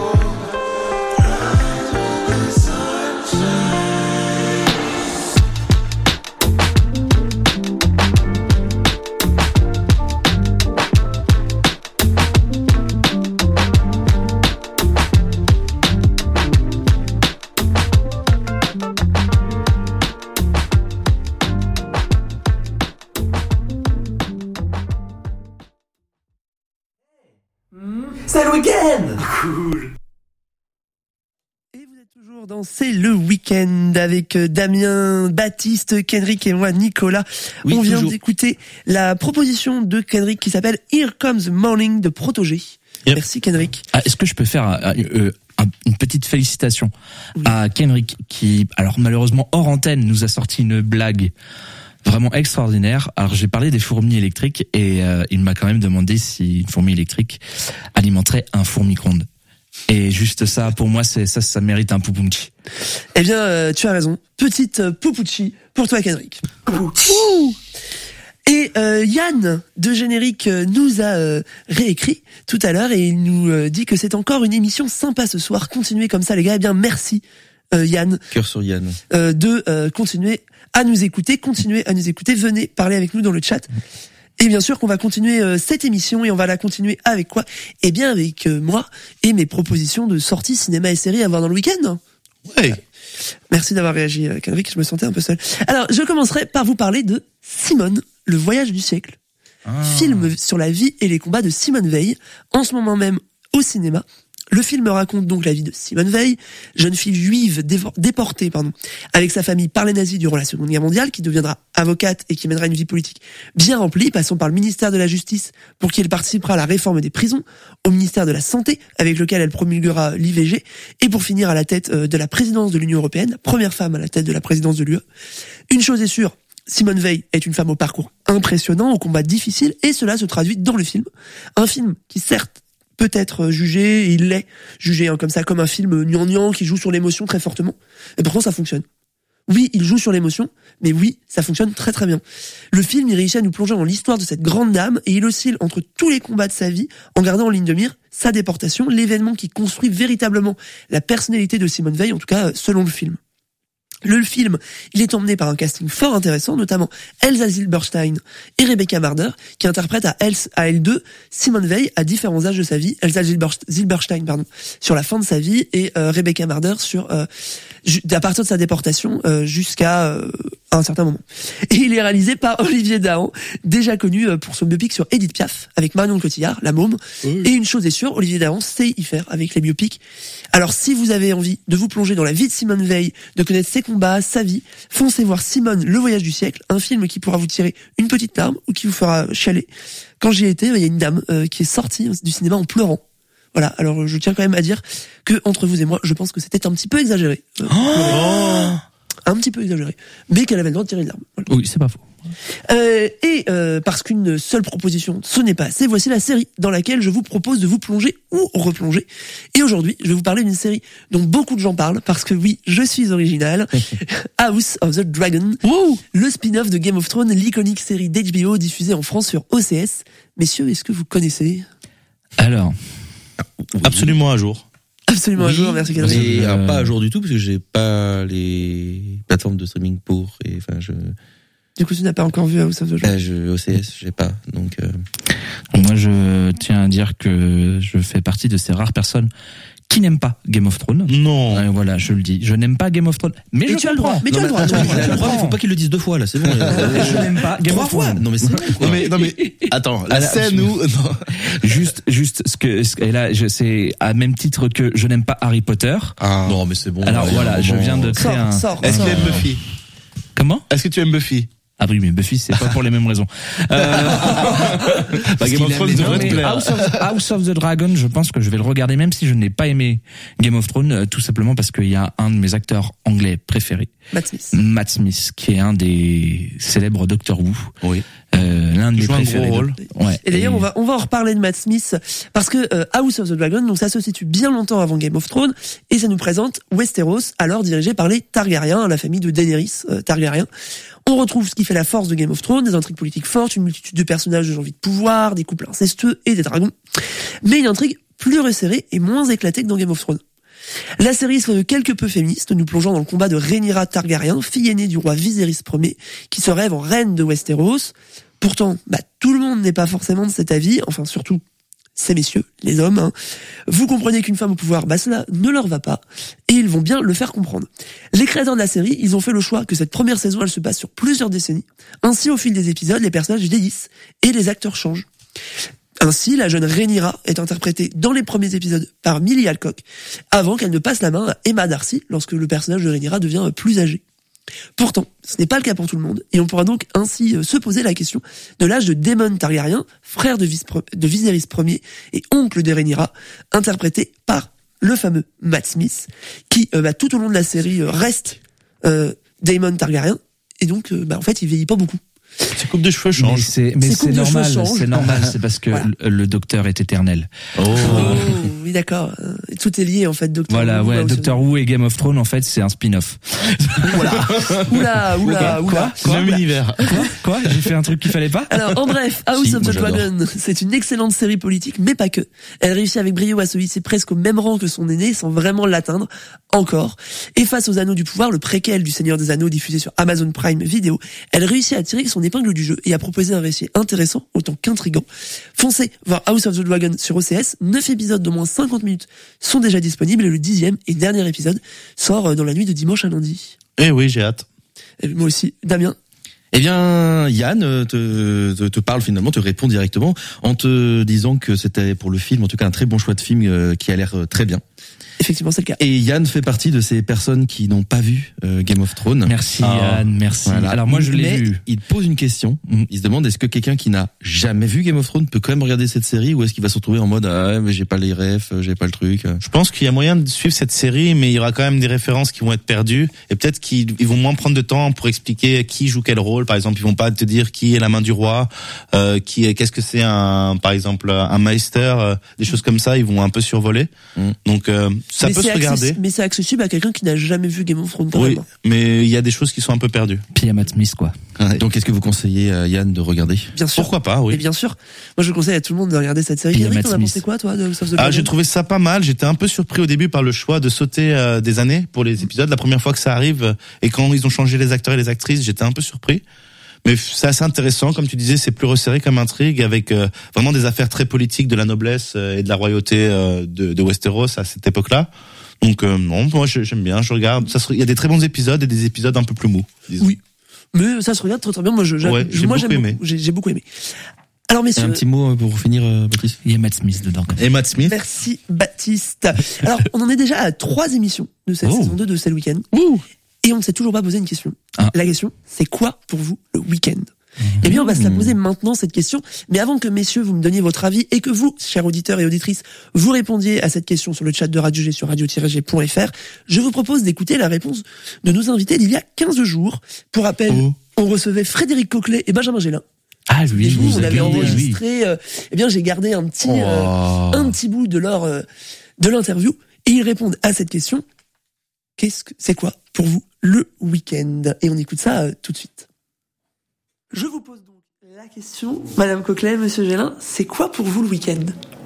C'est le week-end. Cool. Et vous êtes toujours dans C'est le week-end avec Damien, Baptiste, Kendrick et moi, Nicolas. Oui, on vient toujours. d'écouter la proposition de Kendrick qui s'appelle Here Comes the Morning de Protégé. Yep. Merci Kendrick. Ah, est-ce que je peux faire une petite félicitation à Kendrick qui, alors malheureusement hors antenne, nous a sorti une blague vraiment extraordinaire. Alors j'ai parlé des fourmis électriques et il m'a quand même demandé si une fourmi électrique alimenterait un four micro-ondes. Et juste ça, pour moi, ça mérite un poupounchi. Eh bien, tu as raison. Petite poupouchi pour toi Kendrick. Ouh. Et Yann de Générique nous a réécrit tout à l'heure et il nous dit que c'est encore une émission sympa ce soir. Continuez comme ça les gars. Eh bien merci Yann. Cœur sur Yann. De continuer à nous écouter. Continuez à nous écouter. Venez parler avec nous dans le chat. Et bien sûr qu'on va continuer cette émission et on va la continuer avec quoi? Eh bien avec moi et mes propositions de sorties cinéma et séries à voir dans le week-end. Ouais. Merci d'avoir réagi, Kendrick. Je me sentais un peu seul. Alors, je commencerai par vous parler de Simone, le voyage du siècle. Film sur la vie et les combats de Simone Veil, en ce moment même au cinéma. Le film raconte donc la vie de Simone Veil, jeune fille juive déportée avec sa famille par les nazis durant la Seconde Guerre mondiale, qui deviendra avocate et qui mènera une vie politique bien remplie, passant par le ministère de la Justice pour qui elle participera à la réforme des prisons, au ministère de la Santé avec lequel elle promulguera l'IVG, et pour finir à la tête de la présidence de l'Union européenne, la première femme à la tête de la présidence de l'UE. Une chose est sûre, Simone Veil est une femme au parcours impressionnant, au combat difficile, et cela se traduit dans le film. Un film qui certes peut être jugé, et il l'est jugé comme ça, comme un film gnangnan qui joue sur l'émotion très fortement. Et pourtant ça fonctionne. Oui, il joue sur l'émotion, mais oui, ça fonctionne très très bien. Le film, il réussit à nous plonger dans l'histoire de cette grande dame, et il oscille entre tous les combats de sa vie, en gardant en ligne de mire sa déportation, l'événement qui construit véritablement la personnalité de Simone Veil, en tout cas selon le film. Le film, il est emmené par un casting fort intéressant, notamment Elsa Zilberstein et Rebecca Marder, qui interprètent à elles deux Simone Veil à différents âges de sa vie. Elsa Zilberstein, sur la fin de sa vie, et Rebecca Marder à partir de sa déportation jusqu'à un certain moment. Et il est réalisé par Olivier Dahan, déjà connu pour son biopic sur Edith Piaf, avec Marion Cotillard, La Môme. Oui. Et une chose est sûre, Olivier Dahan sait y faire avec les biopics. Alors si vous avez envie de vous plonger dans la vie de Simone Veil, de connaître ses combats, sa vie, foncez voir Simone, le voyage du siècle, un film qui pourra vous tirer une petite larme ou qui vous fera chialer. Quand j'y étais, il y a une dame qui est sortie du cinéma en pleurant. Voilà, alors je tiens quand même à dire que entre vous et moi, je pense que c'était un petit peu exagéré. Un petit peu exagéré, mais qu'elle avait le droit de tirer une larme. Voilà. Oui, c'est pas faux. Parce qu'une seule proposition, ce n'est pas assez, voici la série dans laquelle je vous propose de vous plonger ou replonger. Et aujourd'hui, je vais vous parler d'une série dont beaucoup de gens parlent, parce que oui, je suis original. House of the Dragon, le spin-off de Game of Thrones, l'iconique série d'HBO diffusée en France sur OCS. Messieurs, est-ce que vous connaissez? Alors, absolument à jour. Absolument à jour, merci Kendrick. Mais pas à jour du tout, parce que j'ai pas les plateformes de streaming pour, et enfin Du coup, tu n'as pas encore vu House of the Dragon? OCS, j'ai pas, donc moi je tiens à dire que je fais partie de ces rares personnes qui n'aiment pas Game of Thrones. Non. Voilà, je le dis. Je n'aime pas Game of Thrones. Mais tu as le droit. Mais tu as le droit. Il faut pas qu'il le dise deux fois, là, c'est bon. Je n'aime pas Game of Thrones. Non, mais c'est bon, Non, mais, attends, la scène où, non. Juste, et là, c'est à même titre que je n'aime pas Harry Potter. Ah. Non, mais c'est bon. Alors voilà, je viens de créer Est-ce que tu aimes Buffy? Comment? Est-ce que tu aimes Buffy? Ah oui, mais Buffy, c'est pas pour les mêmes raisons. Game of Thrones devrait te plaire. House of the Dragon, je pense que je vais le regarder, même si je n'ai pas aimé Game of Thrones, tout simplement parce qu'il y a un de mes acteurs anglais préférés. Matt Smith, qui est un des célèbres Doctor Who. Oui. L'un de mes préférés. Ouais. Et d'ailleurs, on va en reparler de Matt Smith, parce que House of the Dragon, donc ça se situe bien longtemps avant Game of Thrones, et ça nous présente Westeros, alors dirigé par les Targaryens, la famille de Daenerys Targaryen. On retrouve ce qui fait la force de Game of Thrones, des intrigues politiques fortes, une multitude de personnages de envie de pouvoir, des couples incestueux et des dragons. Mais une intrigue plus resserrée et moins éclatée que dans Game of Thrones. La série se veut quelque peu féministe, nous plongeant dans le combat de Rhaenyra Targaryen, fille aînée du roi Viserys Ier, qui se rêve en reine de Westeros. Pourtant, tout le monde n'est pas forcément de cet avis, enfin surtout ces messieurs, les hommes. Hein. Vous comprenez qu'une femme au pouvoir, cela ne leur va pas, et ils vont bien le faire comprendre. Les créateurs de la série, ils ont fait le choix que cette première saison, elle se passe sur plusieurs décennies. Ainsi, au fil des épisodes, les personnages vieillissent et les acteurs changent. Ainsi, la jeune Rhaenyra est interprétée dans les premiers épisodes par Millie Alcock, avant qu'elle ne passe la main à Emma Darcy lorsque le personnage de Rhaenyra devient plus âgé. Pourtant, ce n'est pas le cas pour tout le monde, et on pourra donc ainsi se poser la question de l'âge de Daemon Targaryen, frère de Viserys Ier et oncle de Rhaenyra, interprété par le fameux Matt Smith, qui tout au long de la série reste Daemon Targaryen, et donc en fait il vieillit pas beaucoup. Ses coupes de cheveux changent. Mais c'est normal, c'est parce que voilà. Le docteur est éternel. Oh oui, d'accord. Tout est lié, en fait, Doctor Who. Voilà, Doctor Who et Game of Thrones, en fait, c'est un spin-off. Oula. Même univers. Quoi? J'ai fait un truc qu'il fallait pas? Alors, en bref, House of the Dragon, c'est une excellente série politique, mais pas que. Elle réussit avec brio à se hisser presque au même rang que son aîné, sans vraiment l'atteindre, encore. Et face aux Anneaux du Pouvoir, le préquel du Seigneur des Anneaux diffusé sur Amazon Prime Video, elle réussit à tirer son épingle du jeu et à proposer un récit intéressant autant qu'intrigant. Foncez voir House of the Dragon sur OCS, 9 épisodes d'au moins 50 minutes sont déjà disponibles et le 10e et dernier épisode sort dans la nuit de dimanche à lundi. Eh oui, j'ai hâte. Et moi aussi. Damien? Eh bien, Yann te parle finalement, te répond directement en te disant que c'était pour le film, en tout cas un très bon choix de film qui a l'air très bien. Effectivement, c'est le cas. Et Yann fait partie de ces personnes qui n'ont pas vu Game of Thrones. Merci Yann, merci. Voilà. Alors moi je l'ai vu. Il pose une question. Il se demande est-ce que quelqu'un qui n'a jamais vu Game of Thrones peut quand même regarder cette série ou est-ce qu'il va se retrouver en mode mais j'ai pas les refs, j'ai pas le truc. Je pense qu'il y a moyen de suivre cette série, mais il y aura quand même des références qui vont être perdues et peut-être qu'ils vont moins prendre de temps pour expliquer qui joue quel rôle. Par exemple, ils vont pas te dire qui est la main du roi, qu'est-ce que c'est par exemple un Meister, des choses comme ça. Ils vont un peu survoler. Donc ça peut se regarder. Mais c'est accessible à quelqu'un qui n'a jamais vu Game of Thrones. Oui, mais il y a des choses qui sont un peu perdues. Puis il y a Matt Smith, quoi. Ouais. Donc, est-ce que vous conseillez à Yann de regarder? Bien sûr. Pourquoi pas, oui. Et bien sûr. Moi, je conseille à tout le monde de regarder cette série. Eric, t'en as pensé quoi, toi, de House of the Dragon? J'ai trouvé ça pas mal. J'étais un peu surpris au début par le choix de sauter des années pour les épisodes. La première fois que ça arrive, et quand ils ont changé les acteurs et les actrices, j'étais un peu surpris. Mais c'est assez intéressant, comme tu disais, c'est plus resserré comme intrigue, avec vraiment des affaires très politiques de la noblesse et de la royauté de Westeros à cette époque-là. Donc non, moi j'aime bien, je regarde. Il y a des très bons épisodes et des épisodes un peu plus mous. Disons. Oui, mais ça se regarde très très bien. Moi, j'ai beaucoup aimé. Alors messieurs, un petit mot pour finir, Baptiste. Il y a Matt Smith dedans. Et Matt Smith. Merci Baptiste. Alors on en est déjà à 3 émissions de cette saison 2 de C'est le week-end. Et on ne s'est toujours pas posé une question. La question, c'est quoi pour vous le week-end? Eh bien, on va se la poser maintenant, cette question. Mais avant que, messieurs, vous me donniez votre avis et que vous, chers auditeurs et auditrices, vous répondiez à cette question sur le chat de Radio G sur radio-g.fr, je vous propose d'écouter la réponse de nos invités d'il y a 15 jours. Pour rappel, on recevait Frédéric Coquelet et Benjamin Gélin. Ah oui, vous avez enregistré. Eh bien, j'ai gardé un petit bout de leur de l'interview et ils répondent à cette question. C'est quoi pour vous le week-end? Et on écoute ça tout de suite. Je vous pose donc la question, Madame Coquelet, Monsieur Gélin, c'est quoi pour vous le week-end?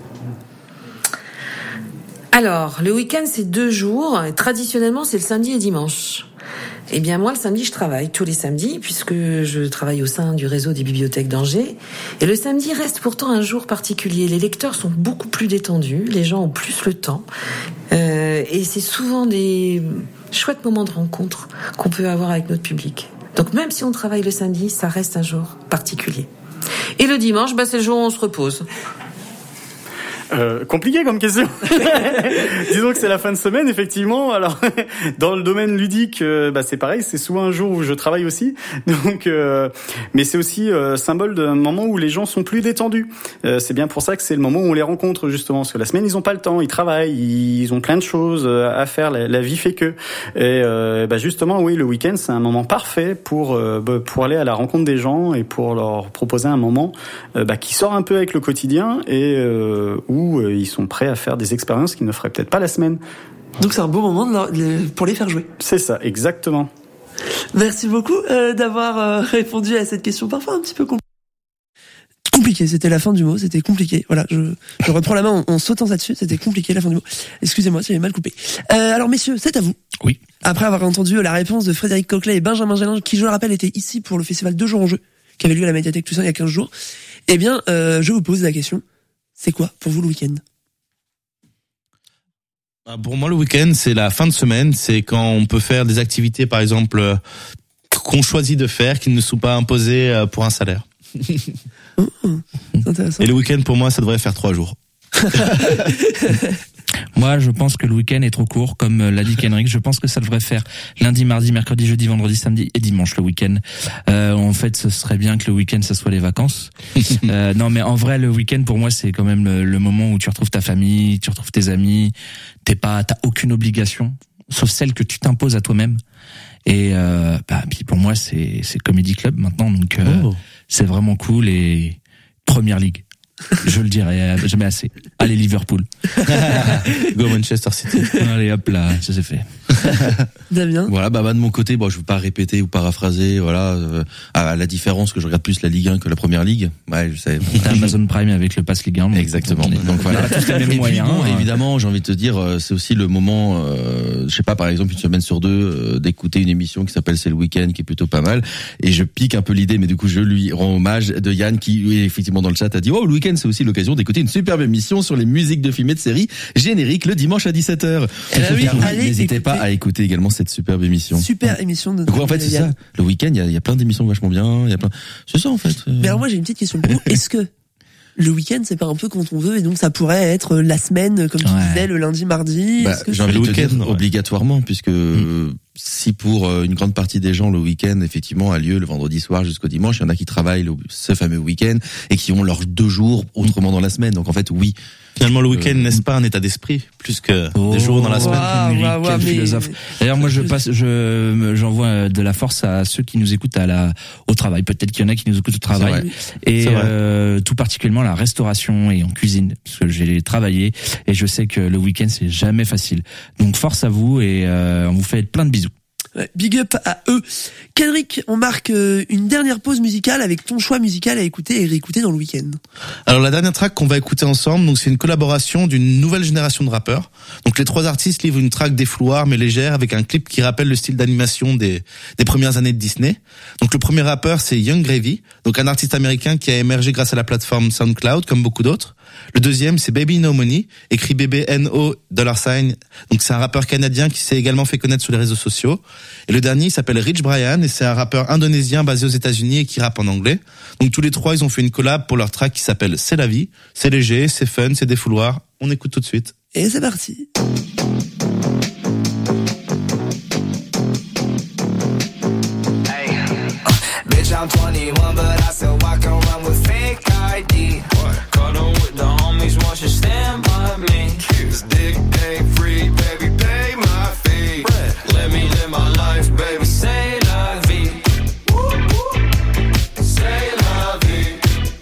Alors, le week-end, c'est 2 jours. Et traditionnellement, c'est le samedi et dimanche. Eh bien, moi, le samedi, je travaille tous les samedis, puisque je travaille au sein du réseau des bibliothèques d'Angers. Et le samedi reste pourtant un jour particulier. Les lecteurs sont beaucoup plus détendus, les gens ont plus le temps. Et c'est souvent des chouettes moments de rencontre qu'on peut avoir avec notre public. Donc même si on travaille le samedi, ça reste un jour particulier. Et le dimanche, c'est le jour où on se repose. Compliqué comme question. Disons que c'est la fin de semaine, effectivement. Alors, dans le domaine ludique, c'est pareil. C'est souvent un jour où je travaille aussi. Donc, mais c'est aussi symbole d'un moment où les gens sont plus détendus. C'est bien pour ça que c'est le moment où on les rencontre, justement. Parce que la semaine, ils ont pas le temps. Ils travaillent. Ils ont plein de choses à faire. La vie fait que. Et justement, oui, le week-end, c'est un moment parfait pour aller à la rencontre des gens et pour leur proposer un moment qui sort un peu avec le quotidien et où ils sont prêts à faire des expériences qu'ils ne feraient peut-être pas la semaine. Donc c'est un beau moment pour les faire jouer. C'est ça, exactement. Merci beaucoup d'avoir répondu à cette question parfois un petit peu compliquée. compliqué. C'était la fin du mot. C'était compliqué. Voilà, je reprends la main en sautant ça dessus. C'était compliqué la fin du mot. Excusez-moi si j'avais mal coupé. Alors messieurs, c'est à vous. Oui. Après avoir entendu la réponse de Frédéric Coquelet et Benjamin Gélange, qui je le rappelle était ici pour le festival 2 jours en jeu, qui avait lieu à la médiathèque Toussaint il y a 15 jours. Eh bien, je vous pose la question. C'est quoi pour vous le week-end? Pour moi, le week-end, c'est la fin de semaine. C'est quand on peut faire des activités, par exemple, qu'on choisit de faire, qui ne sont pas imposées pour un salaire. C'est intéressant. Et le week-end, pour moi, ça devrait faire 3 jours. Moi, je pense que le week-end est trop court, comme l'a dit Kenrick. Je pense que ça devrait faire lundi, mardi, mercredi, jeudi, vendredi, samedi et dimanche le week-end. En fait, ce serait bien que le week-end, ça soit les vacances. Non, mais en vrai, le week-end, pour moi, c'est quand même le moment où tu retrouves ta famille, tu retrouves tes amis. T'as aucune obligation, sauf celle que tu t'imposes à toi-même. Et puis pour moi, c'est Comedy Club maintenant, donc c'est vraiment cool. Et Première Ligue. Je le dirai jamais assez. Allez Liverpool. Go Manchester City. Allez hop là, ça c'est fait. Damien. Voilà, de mon côté, je veux pas répéter ou paraphraser, voilà, à la différence que je regarde plus la Ligue 1 que la Première Ligue. Ouais, je sais. T'as Amazon Prime avec le pass Ligue 1. Exactement. Donc voilà. Tous les mêmes moyens. Évidemment, j'ai envie de te dire, c'est aussi le moment, je sais pas, par exemple, une semaine sur deux, d'écouter une émission qui s'appelle C'est le week-end, qui est plutôt pas mal. Et je pique un peu l'idée, mais du coup, je lui rends hommage de Yann qui, effectivement, dans le chat a dit, le week-end, c'est aussi l'occasion d'écouter une superbe émission sur les musiques de films et de séries génériques le dimanche à 17h. N'hésitez pas à écouter également cette superbe émission. Super émission de. Donc en fait, c'est ça. Le week-end, il y a plein d'émissions vachement bien. C'est ça en fait. Mais alors moi, j'ai une petite question pour vous. Est-ce que le week-end, c'est pas un peu quand on veut, et donc ça pourrait être la semaine, comme tu disais, le lundi, mardi? J'ai envie de te dire obligatoirement, puisque si pour une grande partie des gens le week-end effectivement a lieu le vendredi soir jusqu'au dimanche, il y en a qui travaillent ce fameux week-end et qui ont leurs 2 jours autrement dans la semaine. Donc en fait, oui. Finalement, le week-end, n'est-ce pas un état d'esprit plus que des jours dans la semaine? Quel philosophe. D'ailleurs, moi, j'envoie de la force à ceux qui nous écoutent au travail. Peut-être qu'il y en a qui nous écoutent au travail. Et tout particulièrement la restauration et en cuisine, parce que j'ai travaillé et je sais que le week-end c'est jamais facile. Donc force à vous et on vous fait plein de bisous. Big up à eux. Kenrick, on marque une dernière pause musicale avec ton choix musical à écouter et réécouter dans le week-end. Alors la dernière track qu'on va écouter ensemble, donc c'est une collaboration d'une nouvelle génération de rappeurs. Donc les 3 artistes livrent une track défouloir mais légère avec un clip qui rappelle le style d'animation des premières années de Disney. Donc le premier rappeur c'est Young Gravy, donc un artiste américain qui a émergé grâce à la plateforme SoundCloud comme beaucoup d'autres. Le deuxième, c'est Baby No Money, écrit BBNO $. Donc c'est un rappeur canadien qui s'est également fait connaître sur les réseaux sociaux. Et le dernier, il s'appelle Rich Brian et c'est un rappeur indonésien basé aux États-Unis et qui rappe en anglais. Donc tous les 3, ils ont fait une collab pour leur track qui s'appelle C'est la vie. C'est léger, c'est fun, c'est défouloir. On écoute tout de suite. Et c'est parti. Bitch, I'm 21, but I still walk around with fake ID. Cuddle with the homies, want you stand by me. This dick ain't free, baby, pay my fee. Let me live my life, baby, say la vie. Say la vie.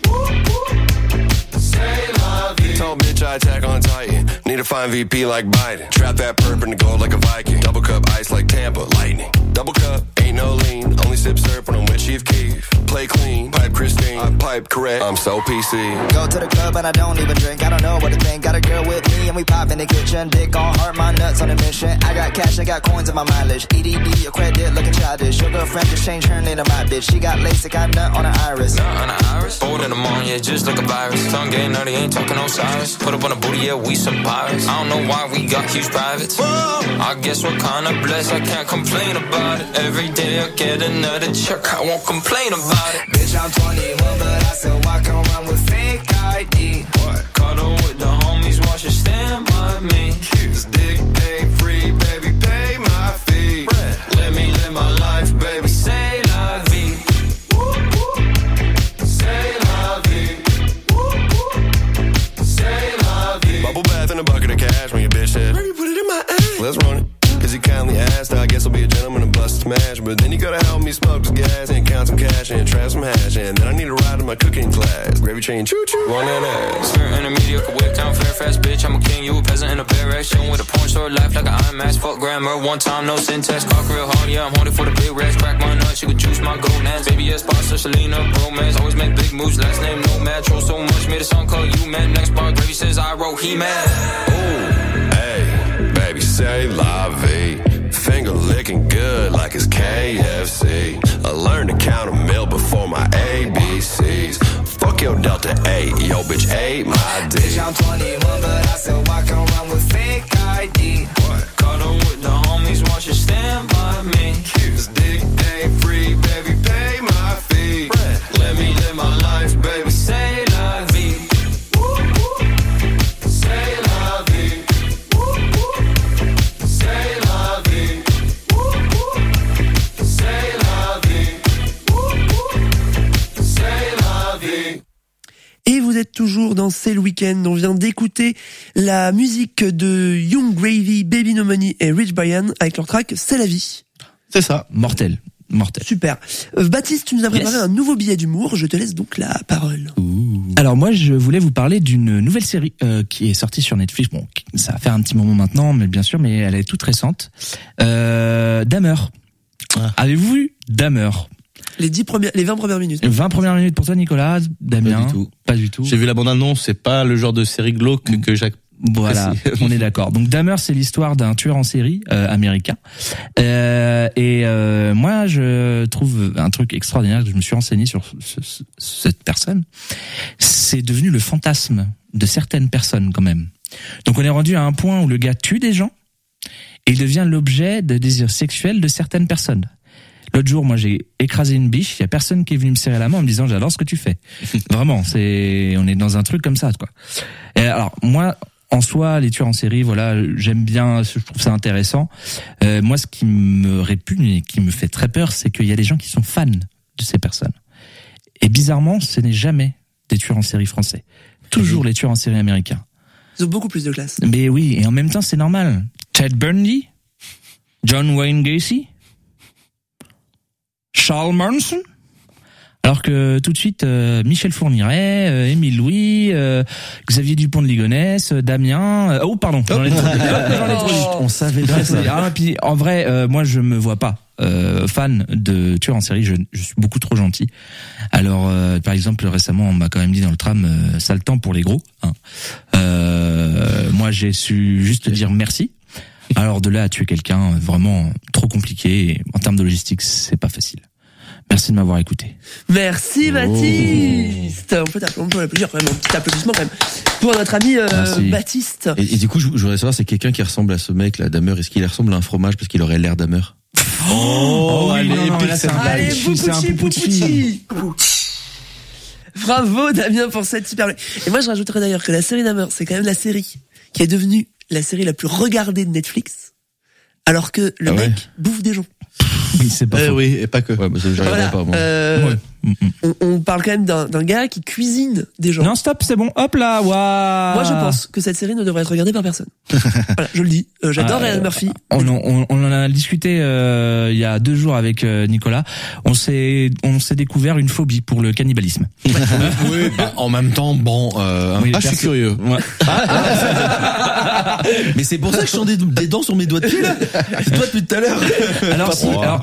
Say la vie. Told bitch I attack on Titan. Need a fine VP like Biden. Trap that perp in the gold like a Viking. Double cup ice like Tampa, lightning. Double cup, ain't no lean. Only sip syrup when I'm with Chief Keef. Play clean, pipe Christine. I pipe correct, I'm so PC. Go to the club and I don't even drink. I don't know what to think. Got a girl with me and we pop in the kitchen. Dick on hard, my nuts on a mission. I got cash, I got coins in my mileage. EDD, your credit looking childish. Your girlfriend just changed her name to my bitch. She got LASIK, got nut on her iris. Nut on her iris? Old in the morning, yeah, just like a virus. Tongue getting nutty, ain't talking no size. Put up on the booty, yeah, we some pirates. I don't know why we got huge privates. Whoa. I guess we're kinda blessed, I can't complain about it. Every day I get another check, I won't complain about it. Bitch, I'm 21, but I still walk around with fake ID. What? Cuddle with the homies, watch you stand by me. This dick ain't free, baby, pay my fee. Let me live my life, baby, say la vie. Say la vie. Say la vie. Bubble bath in a bucket of cash when your bitch said, "Baby, put it in my ass. Let's run it. Cause he kindly asked, I guess I'll be a gentleman and bust a smash. But then you gotta help me smoke some gas and count some cash and trap some hash. And then I need a ride in my cooking class. Gravy train, choo-choo, on that ass. Certain a mediocre whip down fair fast bitch. I'm a king, you a peasant in a barrack. Showing with a porn star life like an IMAX. Fuck grammar, one time, no syntax. Cock real hard, yeah, I'm holding for the big racks. Crack my nuts, you could juice my gonads. Baby, yes, boss, Selena, bromance. Always make big moves, last name no match. Troll so much, made a song called You Man. Next bar, Gravy says I wrote He-Man. Ooh, hey, baby, say la vie. Finger licking good like it's KFC. I learned to count a meal before my ABCs. Fuck your Delta 8, yo bitch ate my D. Bitch, I'm 21, but I still walk around with fake ID. What? Caught on with the homies, want you stand by me. This dick ain't free, baby, pay my fee. Let me live my life, baby, say la vie. Say la vie. Say la vie. Say la vie. Say la vie. Et vous êtes toujours dans C'est le week-end. On vient d'écouter la musique de Young Gravy, Baby No Money et Rich Brian avec leur track C'est la vie. C'est ça. Mortel. Super. Baptiste, tu nous as préparé un nouveau billet d'humour. Je te laisse donc la parole. Alors moi, je voulais vous parler d'une nouvelle série qui est sortie sur Netflix. Bon, ça va faire un petit moment maintenant, mais bien sûr, mais elle est toute récente. Dahmer. Ah. Avez-vous vu Dahmer? Les 20 premières minutes. 20 premières minutes pour toi, Nicolas. Damien. Pas du tout. J'ai vu la bande-annonce, c'est pas le genre de série glauque que Jacques. Voilà, on est d'accord. Donc Dahmer, c'est l'histoire d'un tueur en série américain. Moi, je trouve un truc extraordinaire. Je me suis renseigné sur cette personne. C'est devenu le fantasme de certaines personnes quand même. Donc on est rendu à un point où le gars tue des gens et il devient l'objet de désirs sexuels de certaines personnes. L'autre jour, moi, j'ai écrasé une biche. Il y a personne qui est venu me serrer la main en me disant j'adore ce que tu fais. Vraiment, on est dans un truc comme ça, quoi. Et alors moi. En soi, les tueurs en série, voilà, j'aime bien, je trouve ça intéressant. Moi, ce qui me répugne et qui me fait très peur, c'est qu'il y a des gens qui sont fans de ces personnes. Et bizarrement, ce n'est jamais des tueurs en série français. Toujours les tueurs en série américains. Ils ont beaucoup plus de classe. Mais oui, et en même temps, c'est normal. Ted Bundy, John Wayne Gacy, Charles Manson. Alors que tout de suite, Michel Fourniret, Émile Louis, Xavier Dupont de Ligonnès, Damien. Oh pardon, j'en ai trop dit. On savait bien ça. Ah, puis en vrai, moi je me vois pas fan de tueurs en série. Je suis beaucoup trop gentil. Alors par exemple récemment, on m'a quand même dit dans le tram, sale temps pour les gros. Hein. Moi j'ai su juste dire merci. Alors de là à tuer quelqu'un, vraiment trop compliqué. Et en termes de logistique, c'est pas facile. Merci de m'avoir écouté. Merci Baptiste. On peut l'applaudir quand même, un petit applaudissement quand même pour notre ami Baptiste. Et du coup, je voudrais savoir, c'est quelqu'un qui ressemble à ce mec là, Dahmer. Est-ce qu'il ressemble à un fromage parce qu'il aurait l'air Dahmer? Allez, Pouchi. Bravo Damien pour cette super. Et moi je rajouterais d'ailleurs que la série Dahmer, c'est quand même la série qui est devenue la série la plus regardée de Netflix, alors que le mec bouffe des gens. Oui, c'est pas faux. Oui, et pas que. Ouais, bah, ça, j'arriverai pas, moi. On parle quand même d'un gars qui cuisine des gens. Non, stop, c'est bon. Hop là, waouh. Moi, je pense que cette série ne devrait être regardée par personne. Voilà, je le dis. J'adore Ryan Murphy. On en a discuté il y a 2 jours avec Nicolas. On s'est découvert une phobie pour le cannibalisme. Oui, bah, en même temps, bon. Je suis curieux. Ouais. Mais c'est pour ça que je sens des dents sur mes doigts de pied là. C'est toi depuis tout à l'heure. Alors,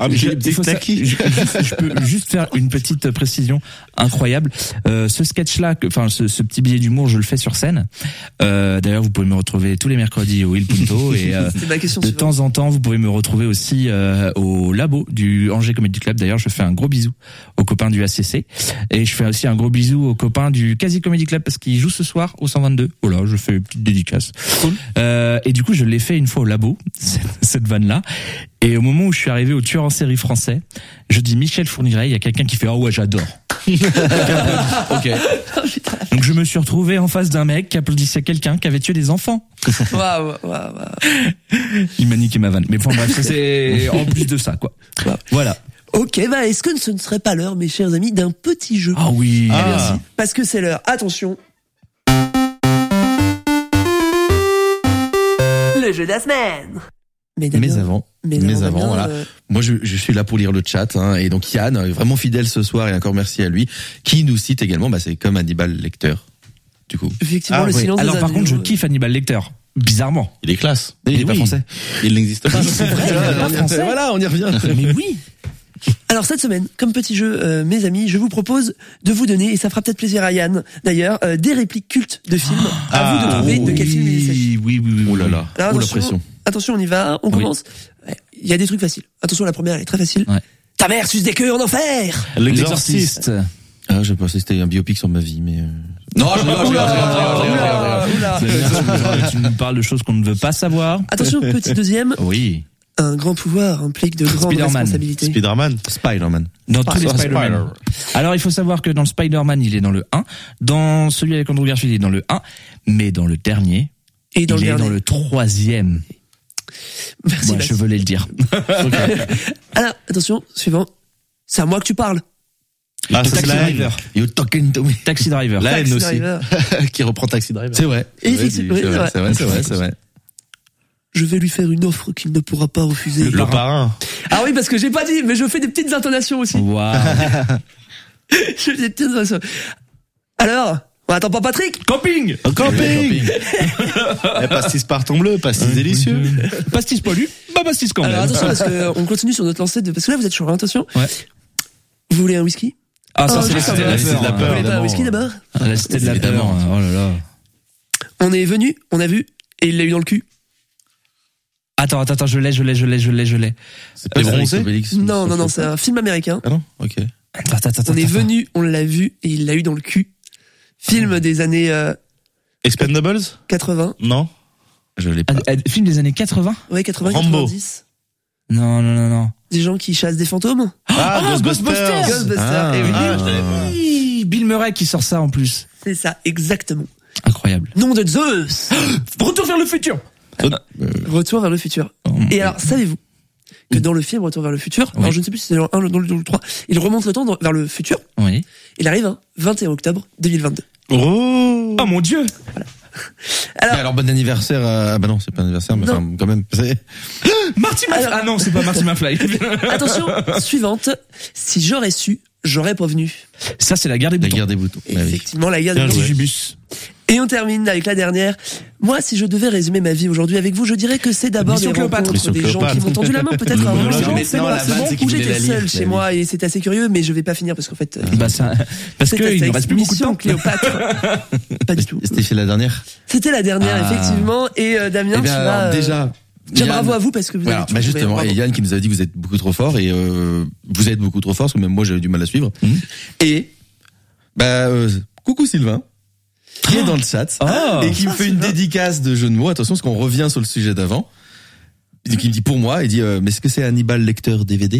je peux juste faire une petite précision incroyable. Ce sketch-là, enfin ce petit billet d'humour, je le fais sur scène. D'ailleurs, vous pouvez me retrouver tous les mercredis au Il Punto et de temps en temps, vous pouvez me retrouver aussi au labo du Angers Comedy Club. D'ailleurs, je fais un gros bisou aux copains du ACC et je fais aussi un gros bisou aux copains du Quasi Comedy Club parce qu'ils jouent ce soir au 122. Voilà, je fais une petite dédicace. Cool. Et du coup, je l'ai fait une fois au labo, cette vanne-là. Et au moment où je suis arrivé au tueur en série français, je dis Michel Fourniret, il y a quelqu'un qui fait « Oh ouais, j'adore ». Ok. Donc je me suis retrouvé en face d'un mec qui applaudissait quelqu'un qui avait tué des enfants. Waouh. Il m'a niqué ma vanne. Mais enfin bref, c'est en plus de ça, quoi. Voilà. Ok, bah est-ce que ce ne serait pas l'heure, mes chers amis, d'un petit jeu? Ah oui. Merci. Parce que c'est l'heure. Attention. Le jeu de la semaine. Mais avant, voilà. Moi, je suis là pour lire le chat, hein, et donc Yann, vraiment fidèle ce soir, et encore merci à lui, qui nous cite également, c'est comme Hannibal Lecter, du coup. Effectivement, le silence des agneaux. Alors par contre, je kiffe Hannibal Lecter. Bizarrement. Il est classe. Il est pas français. Il n'existe pas. C'est vrai, il est pas français. Voilà, on y revient. Mais oui. Alors cette semaine, comme petit jeu, mes amis, je vous propose de vous donner, et ça fera peut-être plaisir à Yann d'ailleurs, des répliques cultes de films. À vous de trouver de quel film il s'agit. Oui. Oh là là. Alors, la pression. Attention, on y va, on commence. Il y a des trucs faciles. Attention, la première elle est très facile. Ouais. Ta mère suce des queues en enfer. L'Exorciste. Ah, je pensais que c'était un biopic sur ma vie, mais... Non, Tu nous parles de choses qu'on ne veut pas savoir. Attention, petit deuxième. Oui. Un grand pouvoir implique de grandes responsabilités. Spider-Man. Dans tous les Spider-Man. Alors, il faut savoir que dans le Spider-Man, il est dans le 1. Dans celui avec Andrew Garfield, il est dans le 1. Mais dans le dernier, il est dans le 3e. Merci. Moi, je voulais le dire. Alors, attention, suivant. C'est à moi que tu parles. Taxi Driver. You're talking to me. Taxi Driver. La haine aussi. Qui reprend Taxi Driver. C'est vrai. Effectivement, c'est vrai. Je vais lui faire une offre qu'il ne pourra pas refuser. Le parrain. Ah oui, parce que j'ai pas dit, mais je fais des petites intonations aussi. Waouh. Je fais des petites intonations. Alors, on attend pas Patrick. Camping. Pastis parton bleu, pastis délicieux. Pastis poilu, pastis quand même. Alors attention, parce qu'on continue sur notre lancée parce que là vous êtes chaud, attention. Ouais. Vous voulez un whisky? Ah, ça, c'est la cité de la peur. Vous voulez pas un whisky d'abord? La cité de la peur. Oh là là. On est venu, on a vu, et il l'a eu dans le cul. Attends, je l'ai. C'est pas bronzé? Non, c'est un film américain. Ah non? Ok. On est venu, on l'a vu, et il l'a eu dans le cul. Film des années, Expendables? 80. Non. Je l'ai pas. Film des années 80? Ouais, 80, Rambo. 90. Non. Des gens qui chassent des fantômes. Ghostbusters. Oui, Bill Murray qui sort ça en plus. C'est ça, exactement. Incroyable. Nom de Zeus. Retour vers le futur. Retour vers le futur. Et alors, savez-vous que dans le film Retour vers le futur, alors je ne sais plus si c'est dans le 1, dans le 2 ou le 3, il remonte le temps vers le futur. Oui. Il arrive 21 octobre 2022. Oh mon Dieu. Voilà. Alors bon anniversaire à... bah non, c'est pas un anniversaire, mais enfin, quand même. Marty McFly. Ah non, c'est pas Marty McFly. Attention, suivante. Si j'aurais su, j'aurais pas venu. Ça, c'est la guerre des boutons. La guerre des boutons. Effectivement, la guerre des boutons. Et on termine avec la dernière. Moi, si je devais résumer ma vie aujourd'hui avec vous, je dirais que c'est d'abord des rencontres, des gens qui m'ont tendu la main, peut-être avant où j'étais seul chez moi et c'est assez curieux, mais je vais pas finir parce qu'en fait, parce qu'il ne reste plus beaucoup de temps. Cléopâtre. Pas du tout. C'était la dernière. C'était la dernière, effectivement. Et Damien, tu vas déjà. Yann, bravo à vous parce que vous avez tout justement, et Yann qui nous a dit vous êtes beaucoup trop fort et vous êtes beaucoup trop fort parce que même moi j'avais du mal à suivre. Et coucou Sylvain qui est dans le chat et qui me fait une dédicace de jeu de mots. Attention parce qu'on revient sur le sujet d'avant. Qui me dit pour moi, il dit mais est-ce que c'est Hannibal Lecter DVD?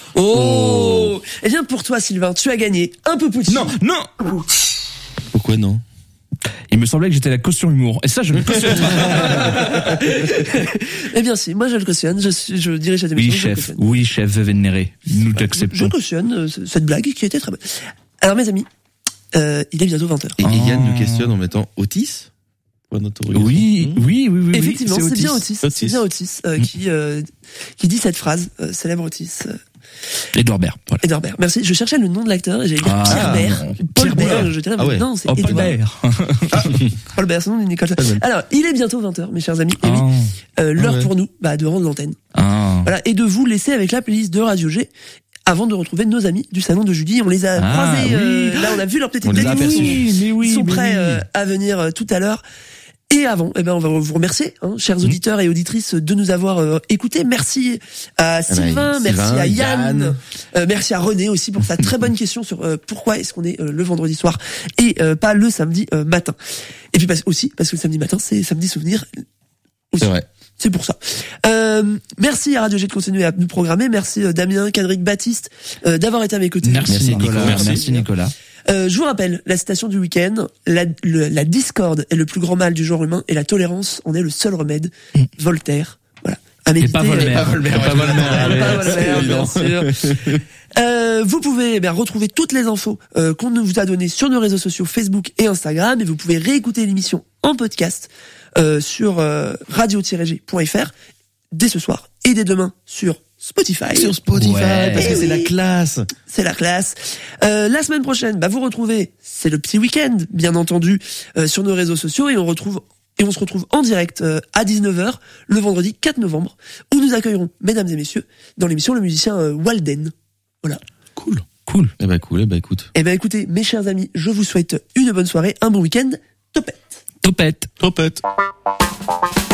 Oh. Eh bien pour toi Sylvain, tu as gagné un peu petit. Non. Pourquoi non? Il me semblait que j'étais la caution humour. Et ça, je ne cautionne pas. Eh bien si, moi je le cautionne, je dirige cette émission. Oui chef vénéré, nous t'acceptons. Je cautionne cette blague qui était très bonne. Alors mes amis, il est bientôt 20h. Et Yann nous questionne en mettant Otis. Oui. Effectivement, c'est bien Otis. C'est bien Otis qui dit cette phrase, célèbre Otis. Edouard Baird. Voilà. Edouard Baird. Merci. Je cherchais le nom de l'acteur et j'ai dit Pierre Baird. Paul Baird. Je dirais, non, c'est Paul Baird. Paul Baird, c'est le nom d'une école. Alors, il est bientôt 20h, mes chers amis. Et oui, l'heure pour nous, de rendre l'antenne. Voilà. Et de vous laisser avec la playlist de Radio G. Avant de retrouver nos amis du salon de Judy, on les a croisés. Là, on a vu leur petite tête. Ils sont prêts à venir tout à l'heure. Et avant, on va vous remercier, chers auditeurs et auditrices, de nous avoir écoutés. Merci à Sylvain, merci à Yann, merci à René aussi pour sa très bonne question sur pourquoi est-ce qu'on est le vendredi soir et pas le samedi matin. Et puis parce que le samedi matin, c'est samedi souvenir. Aussi. C'est vrai. C'est pour ça. Merci à Radio G de continuer à nous programmer. Merci Damien, Kendrick, Baptiste d'avoir été à mes côtés. Merci Nicolas. Je vous rappelle, la citation du week-end, la discorde est le plus grand mal du genre humain et la tolérance en est le seul remède. Voltaire. Voilà. À méditer. Pas Voltaire, bien sûr. Vous pouvez retrouver toutes les infos qu'on vous a données sur nos réseaux sociaux Facebook et Instagram et vous pouvez réécouter l'émission en podcast sur radio-g.fr. dès ce soir et dès demain sur Spotify. Sur Spotify, Ouais. parce que c'est la classe. C'est la classe. La semaine prochaine, vous retrouvez, c'est le petit week-end, bien entendu, sur nos réseaux sociaux, et on se retrouve en direct à 19h le vendredi 4 novembre, où nous accueillerons, mesdames et messieurs, dans l'émission le musicien Walden. Voilà. Cool. Cool. Eh ben cool, écoute. Eh ben écoutez, mes chers amis, je vous souhaite une bonne soirée, un bon week-end. Topette. Topette. Topette.